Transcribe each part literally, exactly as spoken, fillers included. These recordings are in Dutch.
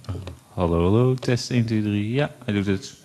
Hallo, hallo, test één, twee, drie. Ja, hij doet het.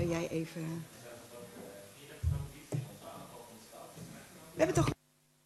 Ga jij even... We hebben toch...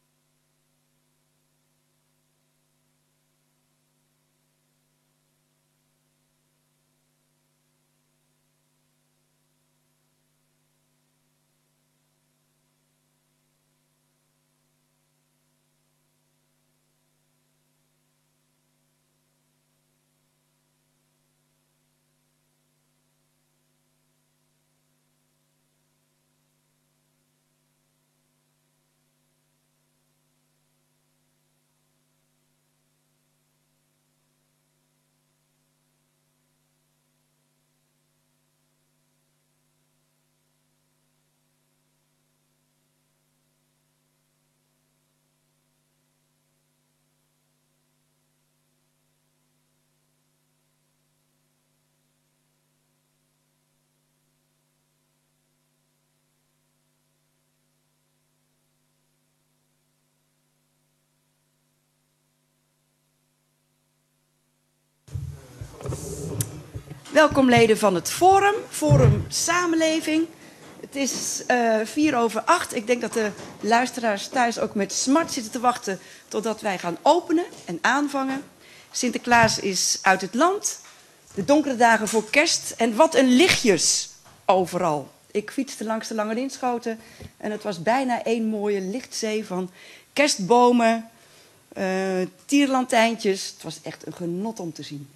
Welkom leden van het Forum, Forum Samenleving. Het is uh, vier over acht. Ik denk dat de luisteraars thuis ook met smart zitten te wachten totdat wij gaan openen en aanvangen. Sinterklaas is uit het land. De donkere dagen voor kerst. En wat een lichtjes overal. Ik fietste langs de Lange Linschoten en het was bijna één mooie lichtzee van kerstbomen, uh, tierlantijntjes. Het was echt een genot om te zien.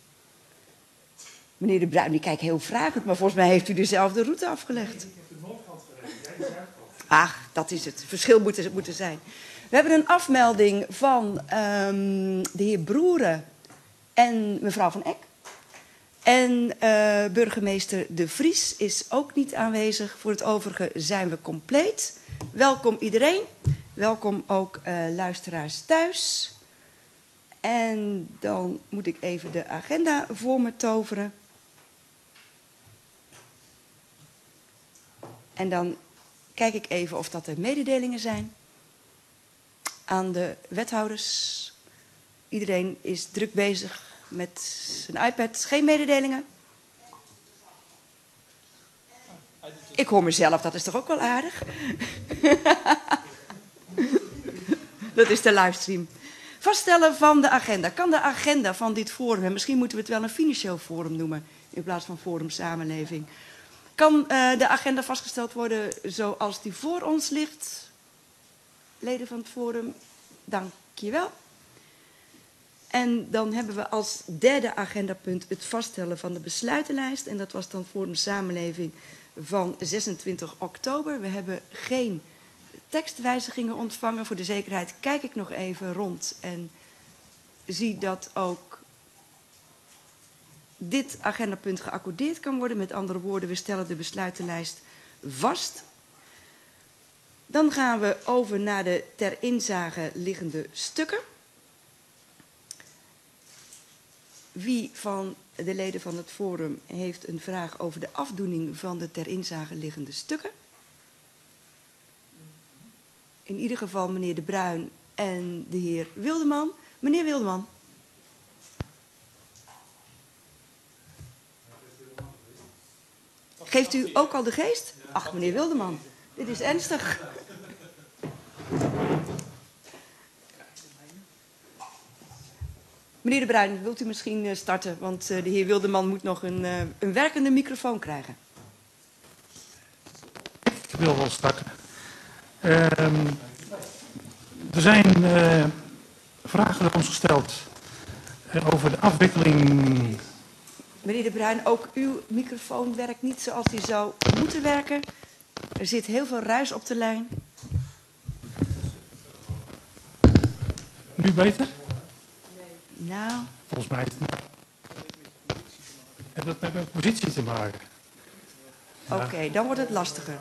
Meneer De Bruin, die kijkt heel vragend, maar volgens mij heeft u dezelfde route afgelegd. Ik heb de noordkant gereden. Ach, dat is het. Verschil moet er moeten zijn. We hebben een afmelding van um, de heer Broeren en mevrouw Van Eck. En uh, burgemeester De Vries is ook niet aanwezig. Voor het overige zijn we compleet. Welkom iedereen. Welkom ook uh, luisteraars thuis. En dan moet ik even de agenda voor me toveren. En dan kijk ik even of dat er mededelingen zijn aan de wethouders. Iedereen is druk bezig met zijn iPad. Geen mededelingen? Ik hoor mezelf, dat is toch ook wel aardig? Dat is de livestream. Vaststellen van de agenda. Kan de agenda van dit forum, en misschien moeten we het wel een financieel forum noemen in plaats van Forum Samenleving. Kan uh, de agenda vastgesteld worden zoals die voor ons ligt? Leden van het forum, dank je wel. En dan hebben we als derde agendapunt het vaststellen van de besluitenlijst. En dat was dan Forum Samenleving van zesentwintig oktober. We hebben geen tekstwijzigingen ontvangen. Voor de zekerheid kijk ik nog even rond en zie dat ook dit agendapunt geaccordeerd kan worden. Met andere woorden, we stellen de besluitenlijst vast. Dan gaan we over naar de ter inzage liggende stukken. Wie van de leden van het forum heeft een vraag over de afdoening van de ter inzage liggende stukken? In ieder geval meneer De Bruin en de heer Wildeman. Meneer Wildeman. Geeft u ook al de geest? Ach, meneer Wildeman, dit is ernstig. Meneer De Bruin, wilt u misschien starten? Want de heer Wildeman moet nog een, een werkende microfoon krijgen. Ik wil wel starten. Uh, er zijn uh, vragen door ons gesteld uh, over de afwikkeling. Meneer De Bruin, ook uw microfoon werkt niet zoals die zou moeten werken. Er zit heel veel ruis op de lijn. Nu beter? Nou. Volgens mij heeft dat met mijn positie te maken. Ja. Oké, okay, dan wordt het lastiger.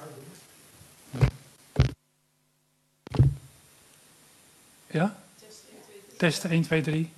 Ja? Testen één, twee, drie.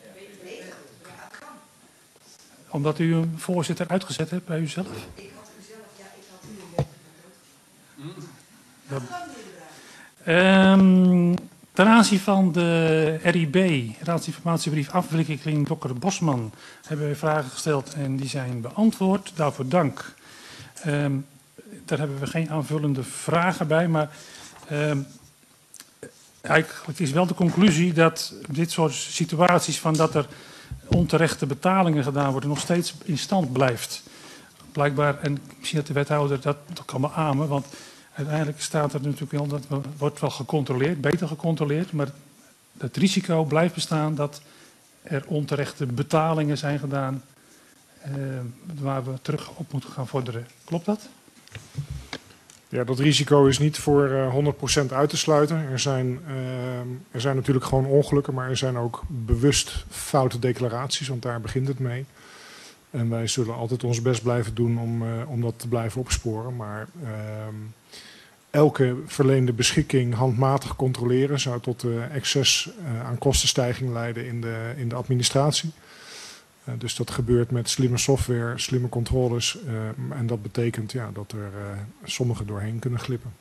Omdat u een voorzitter uitgezet hebt bij uzelf? Ik had u zelf, ja, ik had u een ja. um, Ten aanzien van de R I B, Raadsinformatiebrief afwikkeling dokter Bosman, hebben we vragen gesteld en die zijn beantwoord. Daarvoor dank. Um, daar hebben we geen aanvullende vragen bij. Maar uh, eigenlijk is wel de conclusie dat dit soort situaties van dat er onterechte betalingen gedaan worden nog steeds in stand blijft. Blijkbaar, en misschien dat de wethouder dat, dat kan beamen, want uiteindelijk staat er natuurlijk wel dat wordt wel gecontroleerd, beter gecontroleerd, maar het risico blijft bestaan dat er onterechte betalingen zijn gedaan uh, waar we terug op moeten gaan vorderen. Klopt dat? Ja, dat risico is niet voor uh, honderd procent uit te sluiten. Er zijn, uh, er zijn natuurlijk gewoon ongelukken, maar er zijn ook bewust foute declaraties, want daar begint het mee. En wij zullen altijd ons best blijven doen om, uh, om dat te blijven opsporen. Maar uh, elke verleende beschikking handmatig controleren zou tot uh, excess uh, aan kostenstijging leiden in de, in de administratie. Uh, dus dat gebeurt met slimme software, slimme controles. Uh, en dat betekent ja, dat er uh, sommigen doorheen kunnen glippen.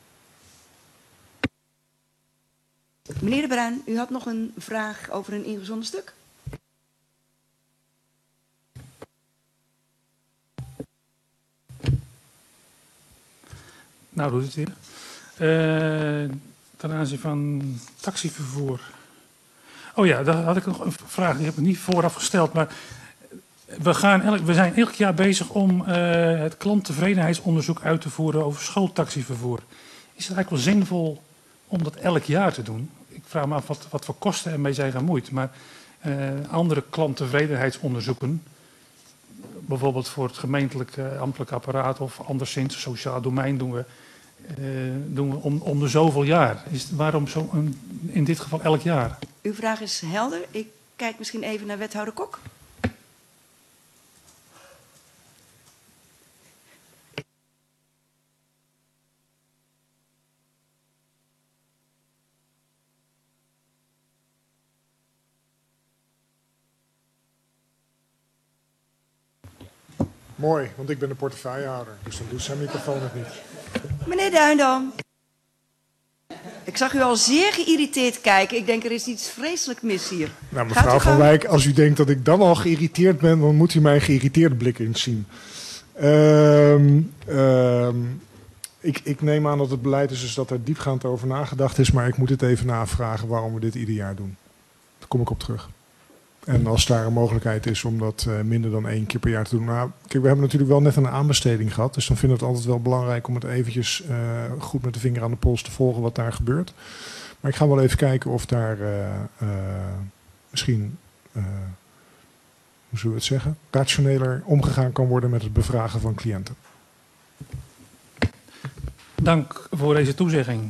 Meneer De Bruin, u had nog een vraag over een ingezonden stuk. Nou, doet het weer. Uh, ten aanzien van taxivervoer. Oh ja, daar had ik nog een vraag. Die heb ik niet vooraf gesteld. Maar we, gaan elk, we zijn elk jaar bezig om uh, het klanttevredenheidsonderzoek uit te voeren over schooltaxivervoer. Is het eigenlijk wel zinvol om dat elk jaar te doen? Ik vraag me af wat, wat voor kosten ermee zijn gemoeid. Maar uh, andere klanttevredenheidsonderzoeken, bijvoorbeeld voor het gemeentelijk uh, ambtelijk apparaat of anderszins sociaal domein doen we, uh, doen we om, om de zoveel jaar. Is, waarom zo een, in dit geval elk jaar? Uw vraag is helder. Ik kijk misschien even naar wethouder Kok. Mooi, want ik ben de portefeuillehouder, dus dan doet zijn microfoon het niet. Meneer Duindam. Ik zag u al zeer geïrriteerd kijken. Ik denk er is iets vreselijk mis hier. Nou, mevrouw Van Wijk, als u denkt dat ik dan al geïrriteerd ben, dan moet u mijn geïrriteerde blik eens zien. Um, um, ik, ik neem aan dat het beleid is dus dat er diepgaand over nagedacht is, maar ik moet het even navragen waarom we dit ieder jaar doen. Daar kom ik op terug. En als daar een mogelijkheid is om dat uh, minder dan één keer per jaar te doen. Nou, kijk, we hebben natuurlijk wel net een aanbesteding gehad. Dus dan vind ik het altijd wel belangrijk om het eventjes uh, goed met de vinger aan de pols te volgen wat daar gebeurt. Maar ik ga wel even kijken of daar uh, uh, misschien, uh, hoe zullen we het zeggen, rationeler omgegaan kan worden met het bevragen van cliënten. Dank voor deze toezegging.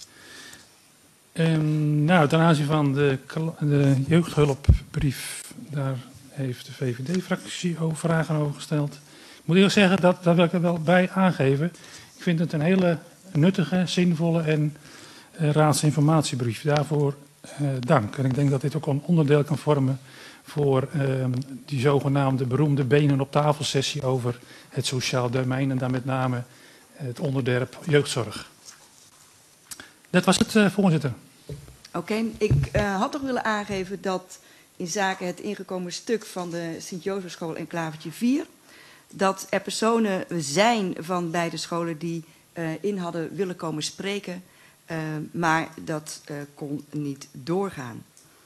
Um, nou, ten aanzien van de, de jeugdhulpbrief, daar heeft de V V D-fractie ook vragen over gesteld. Ik moet eerlijk zeggen, dat, daar wil ik er wel bij aangeven. Ik vind het een hele nuttige, zinvolle en uh, raadsinformatiebrief. Daarvoor uh, dank. En ik denk dat dit ook een onderdeel kan vormen voor uh, die zogenaamde beroemde benen op tafel sessie over het sociaal domein en dan met name het onderwerp jeugdzorg. Dat was het, uh, voorzitter. Oké, okay, ik uh, had toch willen aangeven dat in zaken het ingekomen stuk van de Sint-Jozefschool en Klavertje vier... dat er personen zijn van beide scholen die uh, in hadden willen komen spreken, uh, maar dat uh, kon niet doorgaan.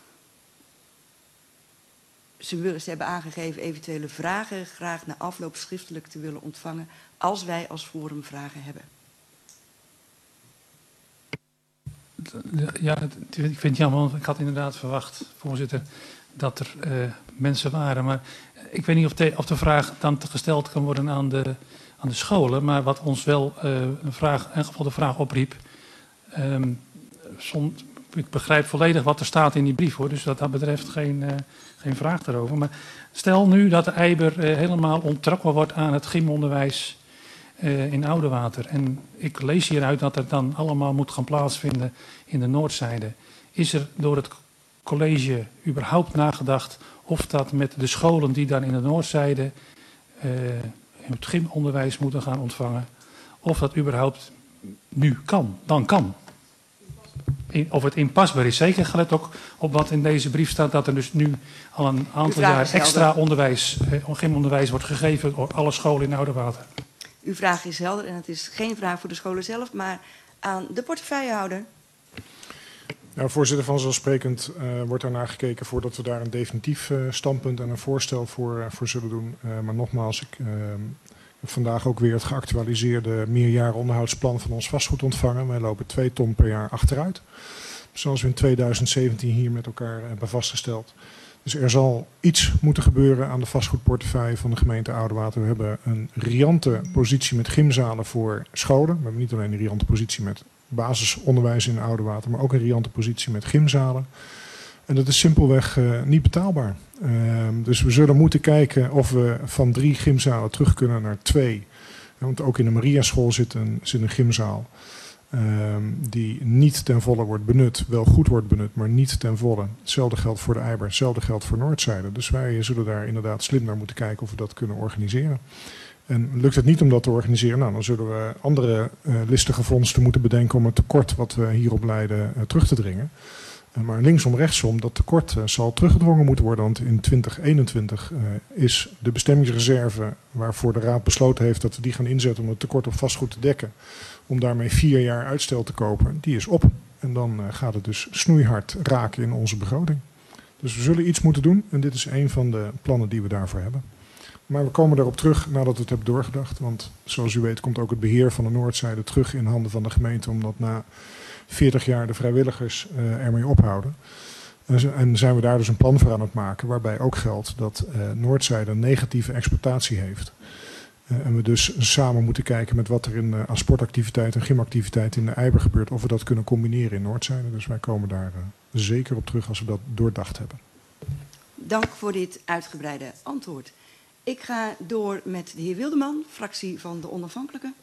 Ze, willen, ze hebben aangegeven eventuele vragen graag na afloop schriftelijk te willen ontvangen als wij als forum vragen hebben. Ja, ik vind het jammer, want ik had inderdaad verwacht, voorzitter, dat er uh, mensen waren. Maar ik weet niet of de, of de vraag dan gesteld kan worden aan de, aan de scholen. Maar wat ons wel uh, een vraag, in ieder geval de vraag opriep. Um, som, ik begrijp volledig wat er staat in die brief, hoor. Dus wat dat betreft geen, uh, geen vraag daarover. Maar stel nu dat de Eiber uh, helemaal onttrokken wordt aan het gymonderwijs Uh, in Oudewater. En ik lees hieruit dat het dan allemaal moet gaan plaatsvinden in de noordzijde. Is er door het college überhaupt nagedacht of dat met de scholen die dan in de noordzijde uh, het gymonderwijs moeten gaan ontvangen, of dat überhaupt nu kan, dan kan? In, of het inpasbaar is. Zeker gelet ook op wat in deze brief staat, dat er dus nu al een aantal jaar extra onderwijs, uh, gymonderwijs wordt gegeven door alle scholen in Oudewater. Uw vraag is helder en het is geen vraag voor de scholen zelf, maar aan de portefeuillehouder. Nou, voorzitter, vanzelfsprekend uh, wordt daarnaar gekeken voordat we daar een definitief uh, standpunt en een voorstel voor, uh, voor zullen doen. Uh, maar nogmaals, ik uh, heb vandaag ook weer het geactualiseerde meerjaren onderhoudsplan van ons vastgoed ontvangen. Wij lopen twee ton per jaar achteruit, zoals we in tweeduizend zeventien hier met elkaar hebben vastgesteld. Dus er zal iets moeten gebeuren aan de vastgoedportefeuille van de gemeente Oudewater. We hebben een riante positie met gymzalen voor scholen. We hebben niet alleen een riante positie met basisonderwijs in Oudewater, maar ook een riante positie met gymzalen. En dat is simpelweg uh, niet betaalbaar. Uh, dus we zullen moeten kijken of we van drie gymzalen terug kunnen naar twee. Want ook in de Mariaschool zit een, zit een gymzaal. Um, die niet ten volle wordt benut, wel goed wordt benut, maar niet ten volle. Hetzelfde geldt voor de Eiber, hetzelfde geldt voor Noordzijde. Dus wij zullen daar inderdaad slim naar moeten kijken of we dat kunnen organiseren. En lukt het niet om dat te organiseren, nou, dan zullen we andere uh, listige vondsten moeten bedenken om het tekort wat we hierop leiden uh, terug te dringen. Uh, maar linksom rechtsom, dat tekort uh, zal teruggedrongen moeten worden, want in twintig eenentwintig uh, is de bestemmingsreserve waarvoor de Raad besloten heeft dat we die gaan inzetten om het tekort op vastgoed te dekken, om daarmee vier jaar uitstel te kopen, die is op. En dan uh, gaat het dus snoeihard raken in onze begroting. Dus we zullen iets moeten doen en dit is een van de plannen die we daarvoor hebben. Maar we komen daarop terug nadat we het hebben doorgedacht. Want zoals u weet komt ook het beheer van de Noordzijde terug in handen van de gemeente, omdat na veertig jaar de vrijwilligers uh, ermee ophouden. En, en zijn we daar dus een plan voor aan het maken, waarbij ook geldt dat uh, Noordzijde een negatieve exploitatie heeft. Uh, en we dus samen moeten kijken met wat er in, uh, aan sportactiviteit en gymactiviteit in de Eiber gebeurt, of we dat kunnen combineren in Noordzijde. Dus wij komen daar uh, zeker op terug als we dat doordacht hebben. Dank voor dit uitgebreide antwoord. Ik ga door met de heer Wildeman, fractie van de Onafhankelijke.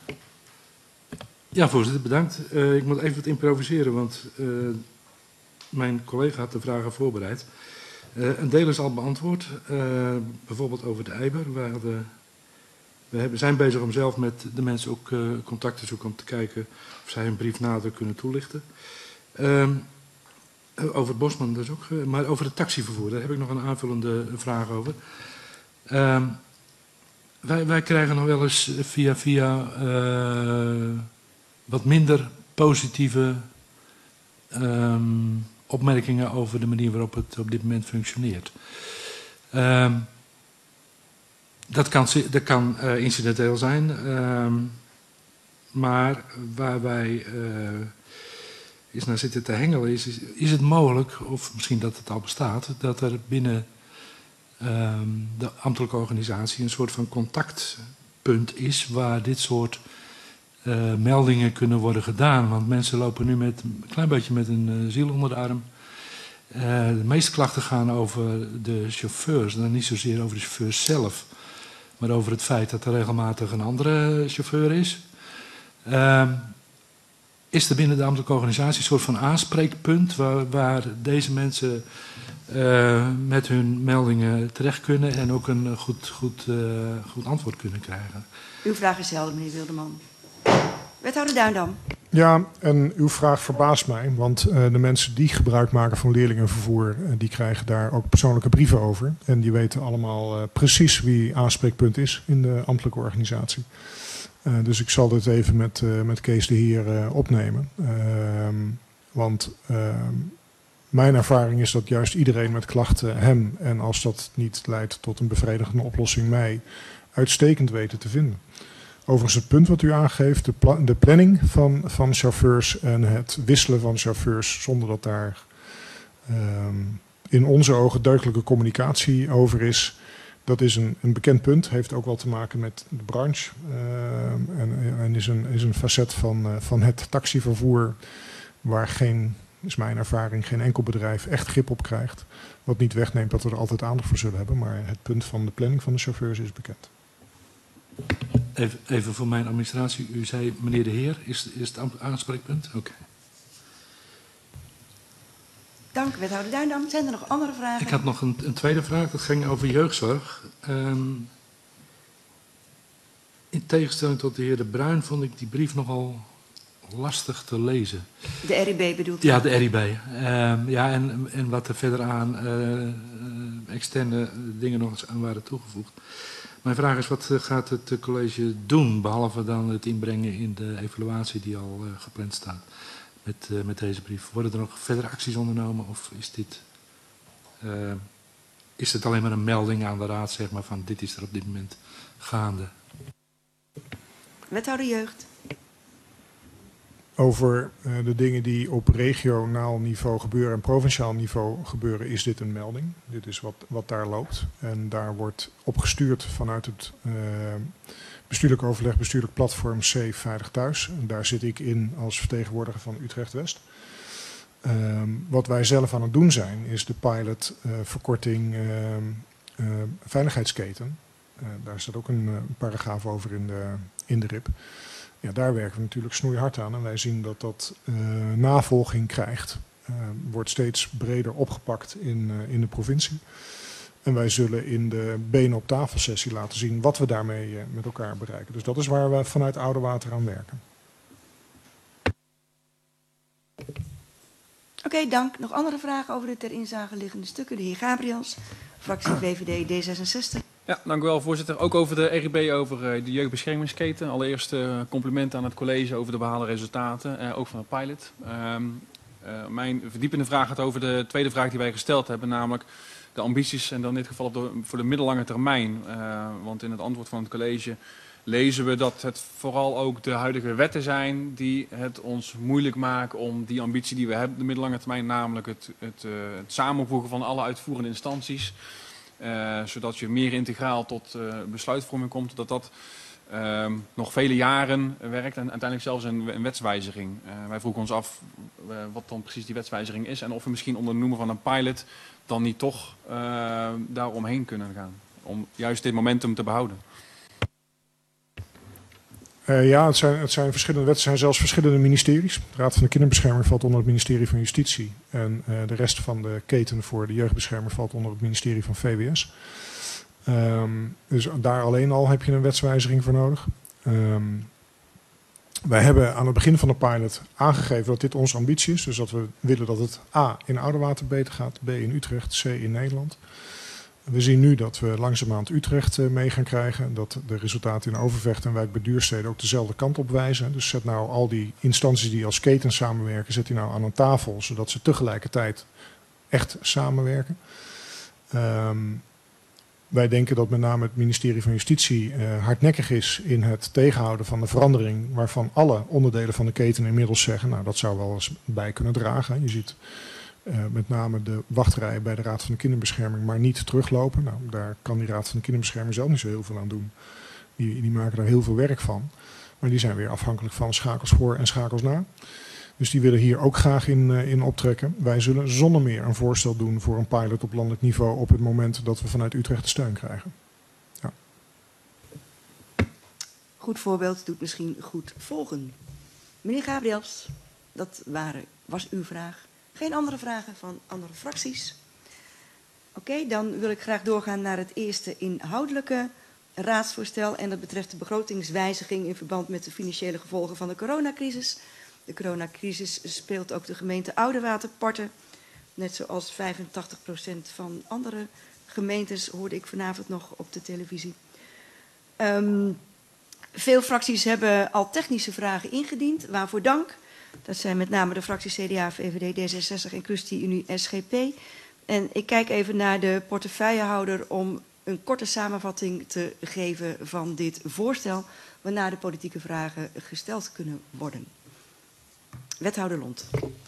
Ja, voorzitter, bedankt. Uh, ik moet even wat improviseren, want uh, mijn collega had de vragen voorbereid. Uh, een deel is al beantwoord, uh, bijvoorbeeld over de Eiber. We, hadden, we hebben, zijn bezig om zelf met de mensen ook uh, contact te zoeken om te kijken of zij een brief nader kunnen toelichten. Uh, over het Bosman dus ook, uh, maar over het taxivervoer, daar heb ik nog een aanvullende vraag over. Uh, wij, wij krijgen nog wel eens via via uh, wat minder positieve um, opmerkingen over de manier waarop het op dit moment functioneert. Uh, dat kan, dat kan uh, incidenteel zijn, uh, maar waar wij uh, eens naar zitten te hengelen is, is, is het mogelijk, of misschien dat het al bestaat, dat er binnen Um, de ambtelijke organisatie een soort van contactpunt is waar dit soort uh, meldingen kunnen worden gedaan. Want mensen lopen nu met een klein beetje met een uh, ziel onder de arm. Uh, de meeste klachten gaan over de chauffeurs, dan niet zozeer over de chauffeurs zelf, maar over het feit dat er regelmatig een andere chauffeur is. Uh, is er binnen de ambtelijke organisatie een soort van aanspreekpunt waar, waar deze mensen Uh, met hun meldingen terecht kunnen en ook een goed, goed, uh, goed antwoord kunnen krijgen? Uw vraag is helder, meneer Wildeman. Wethouder Duindam. Ja, en uw vraag verbaast mij, want uh, de mensen die gebruik maken van leerlingenvervoer, uh, die krijgen daar ook persoonlijke brieven over. En die weten allemaal uh, precies wie aanspreekpunt is in de ambtelijke organisatie. Uh, dus ik zal dit even met, uh, met Kees de Heer uh, opnemen. Uh, want Uh, Mijn ervaring is dat juist iedereen met klachten hem, en als dat niet leidt tot een bevredigende oplossing, mij uitstekend weten te vinden. Overigens het punt wat u aangeeft, de, pla de planning van, van chauffeurs en het wisselen van chauffeurs zonder dat daar um, in onze ogen duidelijke communicatie over is, dat is een, een bekend punt. Heeft ook wel te maken met de branche uh, en, en is, een, is een facet van, uh, van het taxivervoer waar geen, is mijn ervaring, geen enkel bedrijf echt grip op krijgt. Wat niet wegneemt dat we er altijd aandacht voor zullen hebben. Maar het punt van de planning van de chauffeurs is bekend. Even, even voor mijn administratie. U zei meneer de Heer. Is, is het aanspreekpunt? Oké. Okay. Dank, wethouder Duindam. Zijn er nog andere vragen? Ik had nog een, een tweede vraag. Dat ging over jeugdzorg. Um, in tegenstelling tot de heer De Bruin vond ik die brief nogal lastig te lezen. De R I B bedoelt u? Ja, de R I B. Um, ja, en, en wat er verder aan uh, externe dingen nog eens aan waren toegevoegd. Mijn vraag is, wat gaat het college doen, behalve dan het inbrengen in de evaluatie die al uh, gepland staat met, uh, met deze brief? Worden er nog verder acties ondernomen of is dit, uh, is het alleen maar een melding aan de raad, zeg maar, van dit is er op dit moment gaande? Wethouder Jeugd. Over uh, de dingen die op regionaal niveau gebeuren en provinciaal niveau gebeuren, is dit een melding. Dit is wat, wat daar loopt. En daar wordt opgestuurd vanuit het uh, bestuurlijk overleg, bestuurlijk platform C Veilig Thuis. En daar zit ik in als vertegenwoordiger van Utrecht West. Uh, wat wij zelf aan het doen zijn, is de pilot uh, verkorting uh, uh, veiligheidsketen. Uh, daar staat ook een uh, paragraaf over in de, in de R I P. Ja, daar werken we natuurlijk snoeihard aan en wij zien dat dat uh, navolging krijgt. Uh, wordt steeds breder opgepakt in, uh, in de provincie. En wij zullen in de benen op tafel sessie laten zien wat we daarmee uh, met elkaar bereiken. Dus dat is waar we vanuit Oudewater aan werken. Oké, okay, dank. Nog andere vragen over de ter inzage liggende stukken? De heer Gabriels, fractie V V D D zesenzestig. Ja, dank u wel, voorzitter. Ook over de R I B, over uh, de jeugdbeschermingsketen. Allereerst uh, complimenten aan het college over de behaalde resultaten, uh, ook van de pilot. Um, uh, mijn verdiepende vraag gaat over de tweede vraag die wij gesteld hebben, namelijk de ambities en dan in dit geval op de, voor de middellange termijn. Uh, want in het antwoord van het college lezen we dat het vooral ook de huidige wetten zijn die het ons moeilijk maken om die ambitie die we hebben op de middellange termijn, namelijk het, het, uh, het samenvoegen van alle uitvoerende instanties, Uh, zodat je meer integraal tot uh, besluitvorming komt, dat dat uh, nog vele jaren werkt en uiteindelijk zelfs een, een wetswijziging. Uh, wij vroegen ons af uh, wat dan precies die wetswijziging is en of we misschien onder de noemer van een pilot dan niet toch uh, daaromheen kunnen gaan, om juist dit momentum te behouden. Uh, ja, het zijn, het zijn verschillende wetten, het zijn zelfs verschillende ministeries. De Raad van de Kinderbescherming valt onder het ministerie van Justitie. En uh, de rest van de keten voor de jeugdbescherming valt onder het ministerie van V W S. Um, dus daar alleen al heb je een wetswijziging voor nodig. Um, wij hebben aan het begin van de pilot aangegeven dat dit onze ambitie is. Dus dat we willen dat het A in Oudewater beter gaat, B in Utrecht, C in Nederland. We zien nu dat we langzaamaan Utrecht mee gaan krijgen. Dat de resultaten in Overvecht en Wijk bij Duurstede ook dezelfde kant op wijzen. Dus zet nou al die instanties die als keten samenwerken, zet die nou aan een tafel, zodat ze tegelijkertijd echt samenwerken. Um, wij denken dat met name het ministerie van Justitie uh, hardnekkig is in het tegenhouden van de verandering, waarvan alle onderdelen van de keten inmiddels zeggen, nou dat zou wel eens bij kunnen dragen. Je ziet Uh, met name de wachtrijen bij de Raad van de Kinderbescherming maar niet teruglopen. Nou, daar kan die Raad van de Kinderbescherming zelf niet zo heel veel aan doen. Die, die maken daar heel veel werk van. Maar die zijn weer afhankelijk van schakels voor en schakels na. Dus die willen hier ook graag in, uh, in optrekken. Wij zullen zonder meer een voorstel doen voor een pilot op landelijk niveau op het moment dat we vanuit Utrecht de steun krijgen. Ja. Goed voorbeeld doet misschien goed volgen. Meneer Gabriels, dat waren, was uw vraag. Geen andere vragen van andere fracties? Oké, okay, dan wil ik graag doorgaan naar het eerste inhoudelijke raadsvoorstel. En dat betreft de begrotingswijziging in verband met de financiële gevolgen van de coronacrisis. De coronacrisis speelt ook de gemeente Oudewater parten. Net zoals vijfentachtig procent van andere gemeentes, hoorde ik vanavond nog op de televisie. Um, veel fracties hebben al technische vragen ingediend, waarvoor dank. Dat zijn met name de fracties C D A, V V D, D zesenzestig en ChristenUnie S G P. En ik kijk even naar de portefeuillehouder om een korte samenvatting te geven van dit voorstel, waarna de politieke vragen gesteld kunnen worden. Wethouder Lont.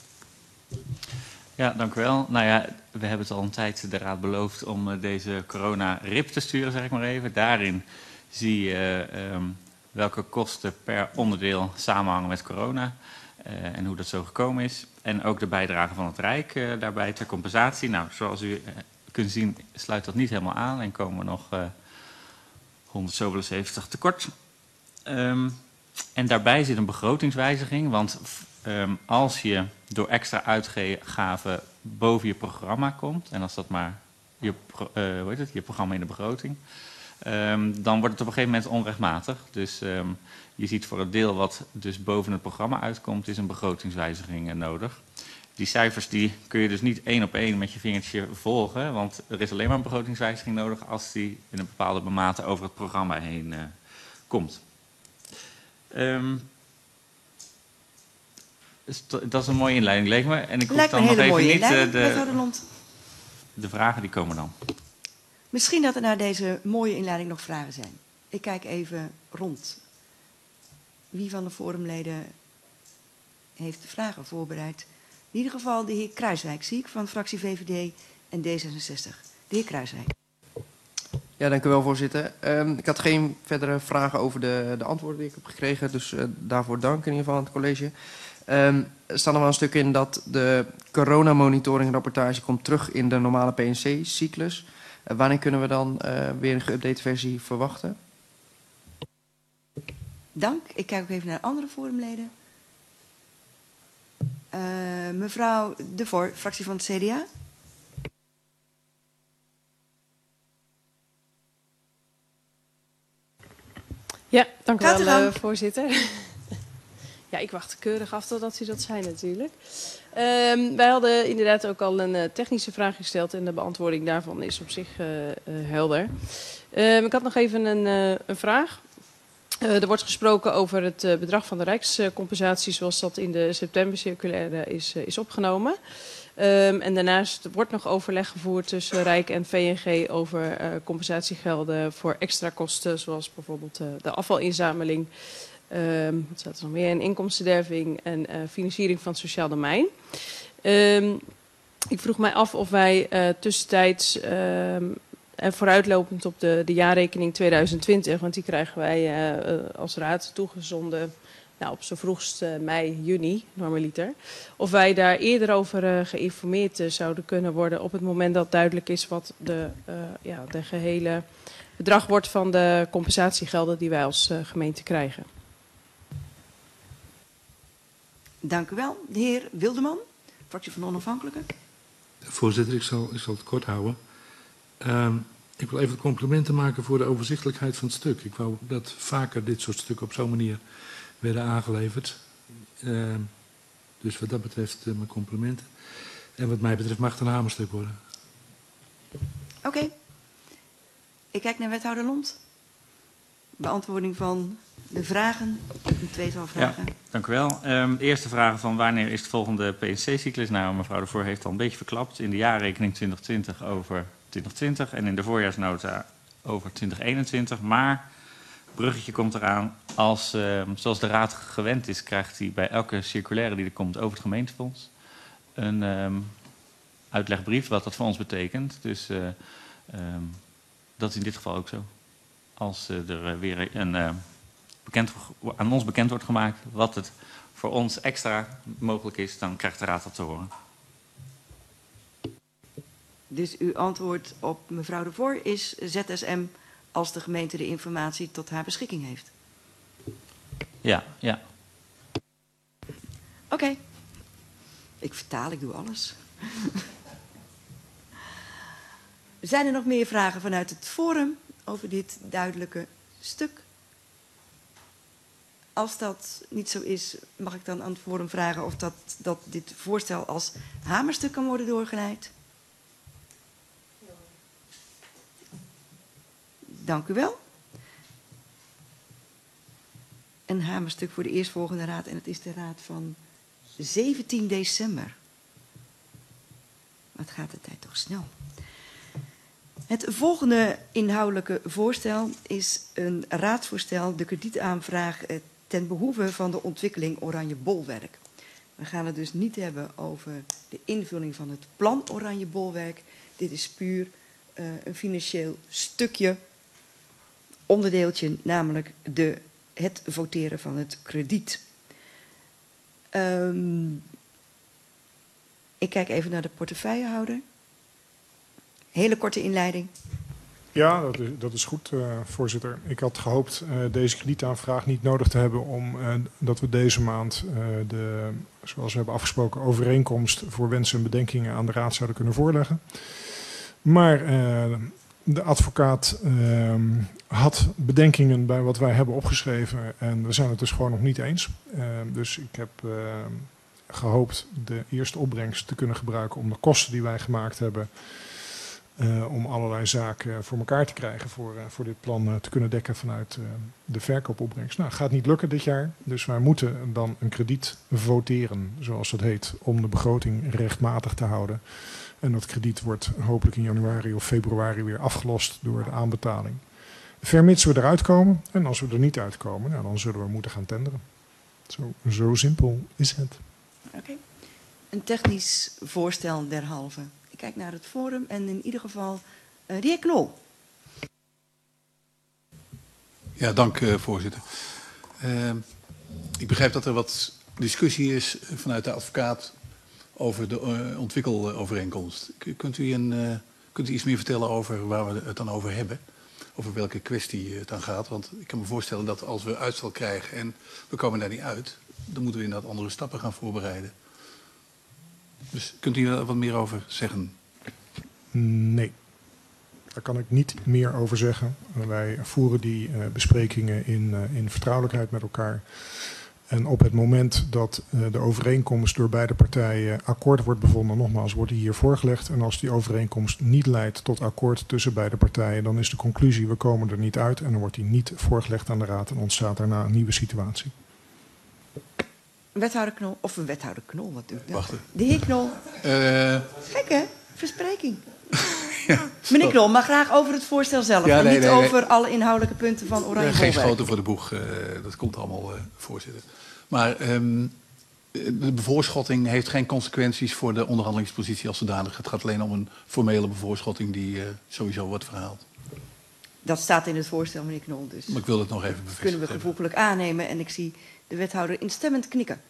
Ja, dank u wel. Nou ja, we hebben het al een tijd de Raad beloofd om deze corona-R I P te sturen, zeg ik maar even. Daarin zie je um, welke kosten per onderdeel samenhangen met corona. Uh, en hoe dat zo gekomen is. En ook de bijdrage van het Rijk uh, daarbij ter compensatie. Nou, zoals u uh, kunt zien sluit dat niet helemaal aan en komen we nog uh, honderdzevenenzeventig tekort. Um, en daarbij zit een begrotingswijziging, want um, als je door extra uitgaven boven je programma komt, en als dat maar je, uh, hoe heet het, je programma in de begroting, um, dan wordt het op een gegeven moment onrechtmatig. Dus um, je ziet voor het deel wat dus boven het programma uitkomt, is een begrotingswijziging nodig. Die cijfers die kun je dus niet één op één met je vingertje volgen, want er is alleen maar een begrotingswijziging nodig als die in een bepaalde mate over het programma heen uh, komt. Um, dus dat is een mooie inleiding, leek me. En ik hoef Lijkt me dan een nog hele even mooie niet inleiding, uh, wethouder de, Lont. de vragen die komen dan. Misschien dat er na deze mooie inleiding nog vragen zijn. Ik kijk even rond. Wie van de forumleden heeft vragen voorbereid? In ieder geval de heer Kruiswijk zie ik van fractie V V D en D zesenzestig. De heer Kruiswijk. Ja, dank u wel, voorzitter. Um, ik had geen verdere vragen over de, de antwoorden die ik heb gekregen, dus uh, daarvoor dank in ieder geval aan het college. Um, er staan er wel een stuk in dat de coronamonitoringrapportage komt terug in de normale P N C-cyclus. Uh, wanneer kunnen we dan uh, weer een geüpdate versie verwachten? Dank. Ik kijk ook even naar andere forumleden. Uh, mevrouw De Voor, fractie van het C D A. Ja, dank u Gaat wel, u uh, voorzitter. Ja, ik wacht keurig af totdat u dat zei natuurlijk. Um, wij hadden inderdaad ook al een uh, technische vraag gesteld en de beantwoording daarvan is op zich uh, uh, helder. Um, ik had nog even een, uh, een vraag. Uh, er wordt gesproken over het uh, bedrag van de rijkscompensatie zoals dat in de septembercirculaire is, uh, is opgenomen. Um, en daarnaast wordt nog overleg gevoerd tussen Rijk en V N G over uh, compensatiegelden voor extra kosten, zoals bijvoorbeeld uh, de afvalinzameling. Um, wat staat er nog meer? En inkomstenderving en uh, financiering van het sociaal domein. Um, ik vroeg mij af of wij uh, tussentijds um, en vooruitlopend op de, de jaarrekening tweeduizend twintig, want die krijgen wij uh, als raad toegezonden nou, op zo vroegst uh, mei, juni, normaliter. Of wij daar eerder over uh, geïnformeerd uh, zouden kunnen worden op het moment dat duidelijk is wat de, uh, ja, de gehele bedrag wordt van de compensatiegelden die wij als uh, gemeente krijgen. Dank u wel. De heer Wildeman, fractie van de Onafhankelijken. Voorzitter, ik zal, ik zal het kort houden. Uh, ik wil even complimenten maken voor de overzichtelijkheid van het stuk. Ik wou dat vaker dit soort stukken op zo'n manier werden aangeleverd. Uh, dus wat dat betreft uh, mijn complimenten. En wat mij betreft mag het een hamerstuk worden. Oké. Okay. Ik kijk naar wethouder Lont. Beantwoording van de vragen. Een tweetal vragen. Ja, dank u wel. Um, de eerste vraag van wanneer is het volgende P N C-cyclus? Nou, mevrouw De Voor heeft al een beetje verklapt. In de jaarrekening twintig twintig over twintig twintig en in de voorjaarsnota over twintig eenentwintig. Maar het bruggetje komt eraan. Als, uh, zoals de raad gewend is, krijgt hij bij elke circulaire die er komt over het gemeentefonds een um, uitlegbrief wat dat voor ons betekent. Dus uh, um, dat is in dit geval ook zo. Als uh, er uh, weer een, uh, bekend, aan ons bekend wordt gemaakt wat het voor ons extra mogelijk is, dan krijgt de raad dat te horen. Dus uw antwoord op mevrouw De Voor is Z S M als de gemeente de informatie tot haar beschikking heeft? Ja, ja. Oké. Okay. Ik vertaal, ik doe alles. Zijn er nog meer vragen vanuit het forum over dit duidelijke stuk? Als dat niet zo is, mag ik dan aan het forum vragen of dat, dat dit voorstel als hamerstuk kan worden doorgeleid? Dank u wel. Een hamerstuk voor de eerstvolgende raad en het is de raad van zeventien december. Wat gaat de tijd toch snel. Het volgende inhoudelijke voorstel is een raadsvoorstel, de kredietaanvraag ten behoeve van de ontwikkeling Oranje Bolwerk. We gaan het dus niet hebben over de invulling van het plan Oranje Bolwerk. Dit is puur uh, een financieel stukje, onderdeeltje, namelijk de, het voteren van het krediet. Um, ik kijk even naar de portefeuillehouder. Hele korte inleiding. Ja, dat is, dat is goed, uh, voorzitter. Ik had gehoopt uh, deze kredietaanvraag niet nodig te hebben om uh, dat we deze maand uh, de, zoals we hebben afgesproken, overeenkomst voor wensen en bedenkingen aan de raad zouden kunnen voorleggen. Maar uh, de advocaat uh, had bedenkingen bij wat wij hebben opgeschreven en we zijn het dus gewoon nog niet eens. Uh, dus ik heb uh, gehoopt de eerste opbrengst te kunnen gebruiken om de kosten die wij gemaakt hebben, uh, om allerlei zaken voor elkaar te krijgen voor, uh, voor dit plan uh, te kunnen dekken vanuit uh, de verkoopopbrengst. Nou, gaat niet lukken dit jaar, dus wij moeten dan een krediet voteren, zoals dat heet, om de begroting rechtmatig te houden. En dat krediet wordt hopelijk in januari of februari weer afgelost door de aanbetaling. Vermits we eruit komen, en als we er niet uitkomen, nou, dan zullen we moeten gaan tenderen. Zo, zo simpel is het. Oké. Okay. Een technisch voorstel derhalve. Ik kijk naar het forum en in ieder geval uh, de heer Knol. Ja, dank uh, voorzitter. Uh, ik begrijp dat er wat discussie is vanuit de advocaat over de uh, ontwikkelovereenkomst. Kunt u, een, uh, kunt u iets meer vertellen over waar we het dan over hebben? Over welke kwestie het dan gaat? Want ik kan me voorstellen dat als we uitstel krijgen en we komen daar niet uit, dan moeten we inderdaad andere stappen gaan voorbereiden. Dus kunt u er wat meer over zeggen? Nee, daar kan ik niet meer over zeggen. Wij voeren die uh, besprekingen in, uh, in vertrouwelijkheid met elkaar. En op het moment dat uh, de overeenkomst door beide partijen akkoord wordt bevonden, nogmaals, wordt die hier voorgelegd. En als die overeenkomst niet leidt tot akkoord tussen beide partijen, dan is de conclusie, we komen er niet uit. En dan wordt die niet voorgelegd aan de Raad en ontstaat daarna een nieuwe situatie. Wethouder Knol, of een wethouder Knol, wat doet dat? Wacht. De heer Knol. Uh... Gek hè? Verspreking. Ja, meneer Knol, maar graag over het voorstel zelf. Ja, en nee, niet nee, nee. over alle inhoudelijke punten van Oranje uh, Bolwerk. Geen schoten voor de boeg, uh, dat komt allemaal, uh, voorzitter. Maar um, de bevoorschotting heeft geen consequenties voor de onderhandelingspositie als zodanig. Het gaat alleen om een formele bevoorschotting die uh, sowieso wordt verhaald. Dat staat in het voorstel, meneer Knol. Dus maar ik wil het nog even bevestigen. Kunnen we gevoeglijk aannemen en ik zie de wethouder instemmend knikken.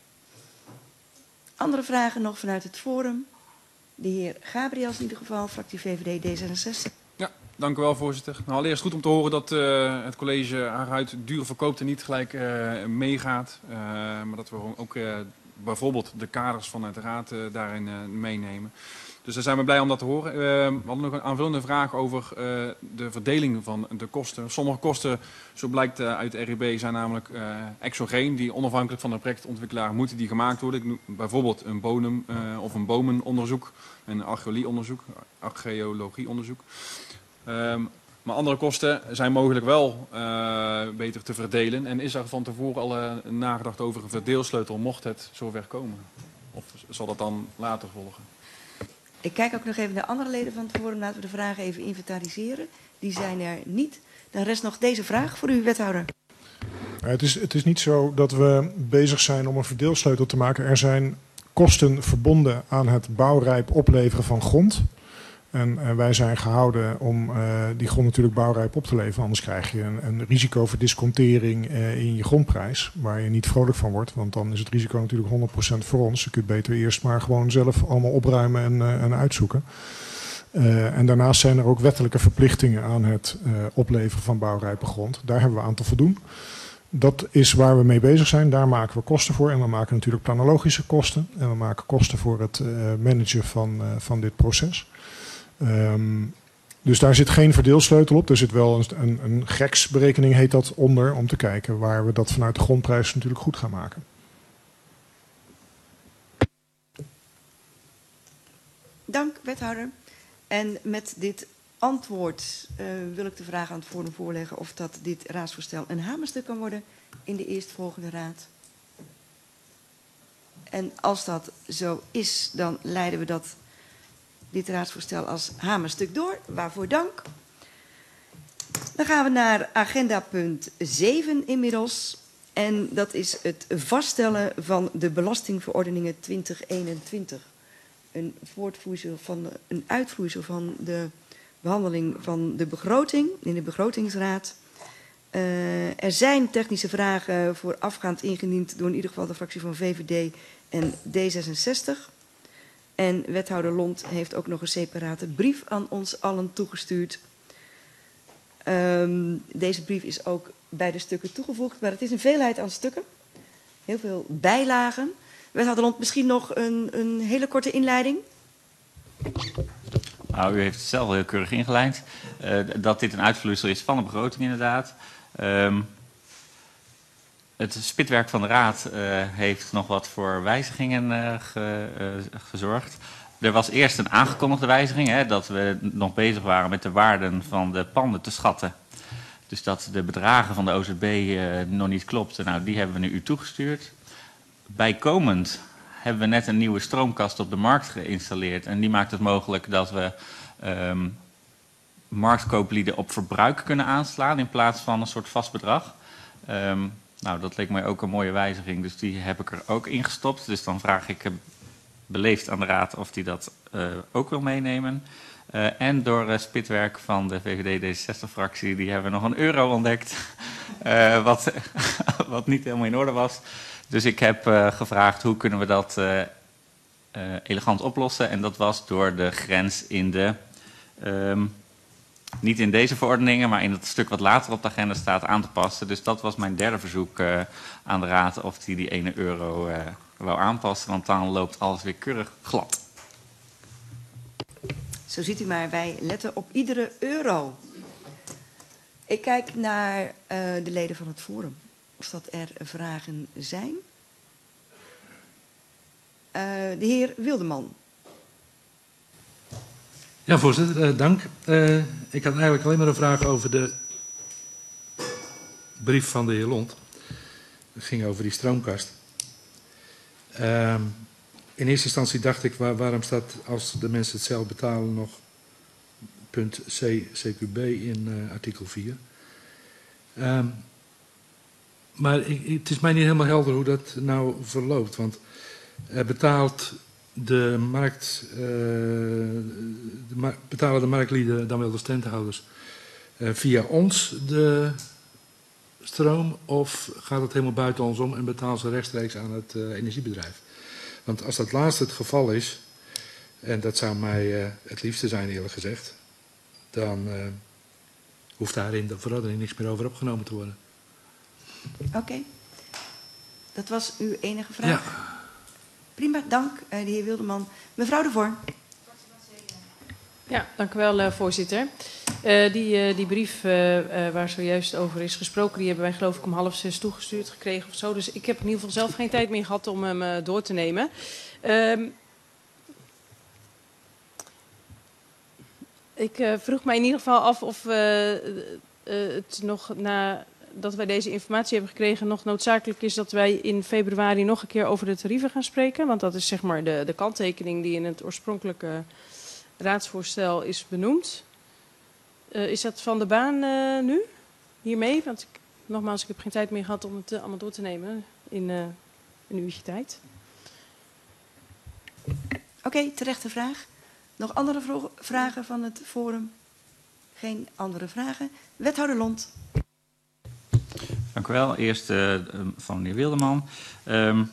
Andere vragen nog vanuit het forum? De heer Gabriels in ieder geval, fractie V V D D zesenzestig. Ja, dank u wel, voorzitter. Nou, allereerst goed om te horen dat uh, het college haar huid duur verkoopt en niet gelijk uh, meegaat. Uh, maar dat we ook uh, bijvoorbeeld de kaders vanuit de raad uh, daarin uh, meenemen. Dus daar zijn we blij om dat te horen. Uh, we hadden nog een aanvullende vraag over uh, de verdeling van de kosten. Sommige kosten, zo blijkt uh, uit de R I B, zijn namelijk uh, exogeen. Die onafhankelijk van de projectontwikkelaar moeten die gemaakt worden. Ik noem bijvoorbeeld een bodem- uh, of een bomenonderzoek. Een archeologieonderzoek. archeologieonderzoek. Um, maar andere kosten zijn mogelijk wel uh, beter te verdelen. En is er van tevoren al uh, nagedacht over een verdeelsleutel mocht het zover komen? Of zal dat dan later volgen? Ik kijk ook nog even naar andere leden van het forum. Laten we de vragen even inventariseren. Die zijn er niet. Dan rest nog deze vraag voor u, wethouder. Het is, het is niet zo dat we bezig zijn om een verdeelsleutel te maken. Er zijn kosten verbonden aan het bouwrijp opleveren van grond. En uh, wij zijn gehouden om uh, die grond natuurlijk bouwrijp op te leveren. Anders krijg je een, een risico voor discontering uh, in je grondprijs. Waar je niet vrolijk van wordt. Want dan is het risico natuurlijk honderd procent voor ons. Je kunt beter eerst maar gewoon zelf allemaal opruimen en, uh, en uitzoeken. Uh, en daarnaast zijn er ook wettelijke verplichtingen aan het uh, opleveren van bouwrijpe grond. Daar hebben we aan te voldoen. Dat is waar we mee bezig zijn. Daar maken we kosten voor. En we maken natuurlijk planologische kosten. En we maken kosten voor het uh, managen van, uh, van dit proces. Um, dus daar zit geen verdeelsleutel op. Er zit wel een, een, een geksberekening, heet dat, onder. Om te kijken waar we dat vanuit de grondprijs natuurlijk goed gaan maken. Dank, wethouder. En met dit antwoord uh, wil ik de vraag aan het forum voorleggen of dat dit raadsvoorstel een hamerstuk kan worden in de eerstvolgende raad. En als dat zo is, dan leiden we dat, dit raadsvoorstel als hamerstuk door. Waarvoor dank. Dan gaan we naar agenda punt zeven inmiddels. En dat is het vaststellen van de belastingverordeningen twintig eenentwintig. Een voortvloeisel van de, een uitvloeisel van de behandeling van de begroting in de begrotingsraad. Uh, er zijn technische vragen voorafgaand ingediend door in ieder geval de fractie van V V D en D zesenzestig. En wethouder Lont heeft ook nog een separate brief aan ons allen toegestuurd. Um, deze brief is ook bij de stukken toegevoegd, maar het is een veelheid aan stukken. Heel veel bijlagen. Wethouder Lont, misschien nog een, een hele korte inleiding? Nou, u heeft het zelf heel keurig ingeleid. Uh, dat dit een uitvloeisel is van de begroting inderdaad. Um, het spitwerk van de Raad uh, heeft nog wat voor wijzigingen uh, ge, uh, gezorgd. Er was eerst een aangekondigde wijziging, hè, dat we nog bezig waren met de waarden van de panden te schatten. Dus dat de bedragen van de O Z B uh, nog niet klopten. Nou, die hebben we nu u toegestuurd. Bijkomend hebben we net een nieuwe stroomkast op de markt geïnstalleerd. En die maakt het mogelijk dat we um, marktkooplieden op verbruik kunnen aanslaan in plaats van een soort vast bedrag. Um, nou, dat leek mij ook een mooie wijziging, dus die heb ik er ook ingestopt. Dus dan vraag ik uh, beleefd aan de Raad of die dat uh, ook wil meenemen. Uh, en door uh, spitwerk van de V V D D zesenzestig-fractie, die hebben we nog een euro ontdekt, uh, wat, wat niet helemaal in orde was. Dus ik heb uh, gevraagd hoe kunnen we dat uh, uh, elegant oplossen. En dat was door de grens in de, um, niet in deze verordeningen, maar in het stuk wat later op de agenda staat aan te passen. Dus dat was mijn derde verzoek uh, aan de Raad of die die ene euro uh, wou aanpassen. Want dan loopt alles weer keurig glad. Zo ziet u maar, wij letten op iedere euro. Ik kijk naar uh, de leden van het Forum. Of dat er vragen zijn. Uh, de heer Wildeman. Ja, voorzitter, uh, dank. Uh, ik had eigenlijk alleen maar een vraag over de brief van de heer Lont. Het ging over die stroomkast. Uh, in eerste instantie dacht ik, waar, waarom staat als de mensen het zelf betalen nog punt C, C Q B in uh, artikel vier. Uh, maar ik, het is mij niet helemaal helder hoe dat nou verloopt. Want er betaalt de markt, uh, de mar betalen de marktlieden, dan wel de standhouders, uh, via ons de stroom, of gaat het helemaal buiten ons om en betalen ze rechtstreeks aan het uh, energiebedrijf? Want als dat laatste het geval is, en dat zou mij uh, het liefste zijn eerlijk gezegd, dan uh, hoeft daar in de verordening niks meer over opgenomen te worden. Oké. Okay. Dat was uw enige vraag? Ja. Prima, dank uh, de heer Wildeman. Mevrouw De Voor. Ja, dank u wel, uh, voorzitter. Uh, die, uh, die brief uh, uh, waar zojuist over is gesproken, die hebben wij geloof ik om half zes toegestuurd gekregen of zo. Dus ik heb in ieder geval zelf geen tijd meer gehad om hem uh, door te nemen. Uh, ik uh, vroeg mij in ieder geval af of uh, uh, het nog na... dat wij deze informatie hebben gekregen, nog noodzakelijk is dat wij in februari nog een keer over de tarieven gaan spreken. Want dat is zeg maar de, de kanttekening die in het oorspronkelijke raadsvoorstel is benoemd. Uh, is dat van de baan uh, nu, hiermee? Want ik, nogmaals, ik heb geen tijd meer gehad om het uh, allemaal door te nemen in uh, een uurtje tijd. Oké, okay, terechte vraag. Nog andere vro- vragen van het Forum? Geen andere vragen. Wethouder Lont. Dank u wel. Eerst uh, van meneer Wildeman. Um,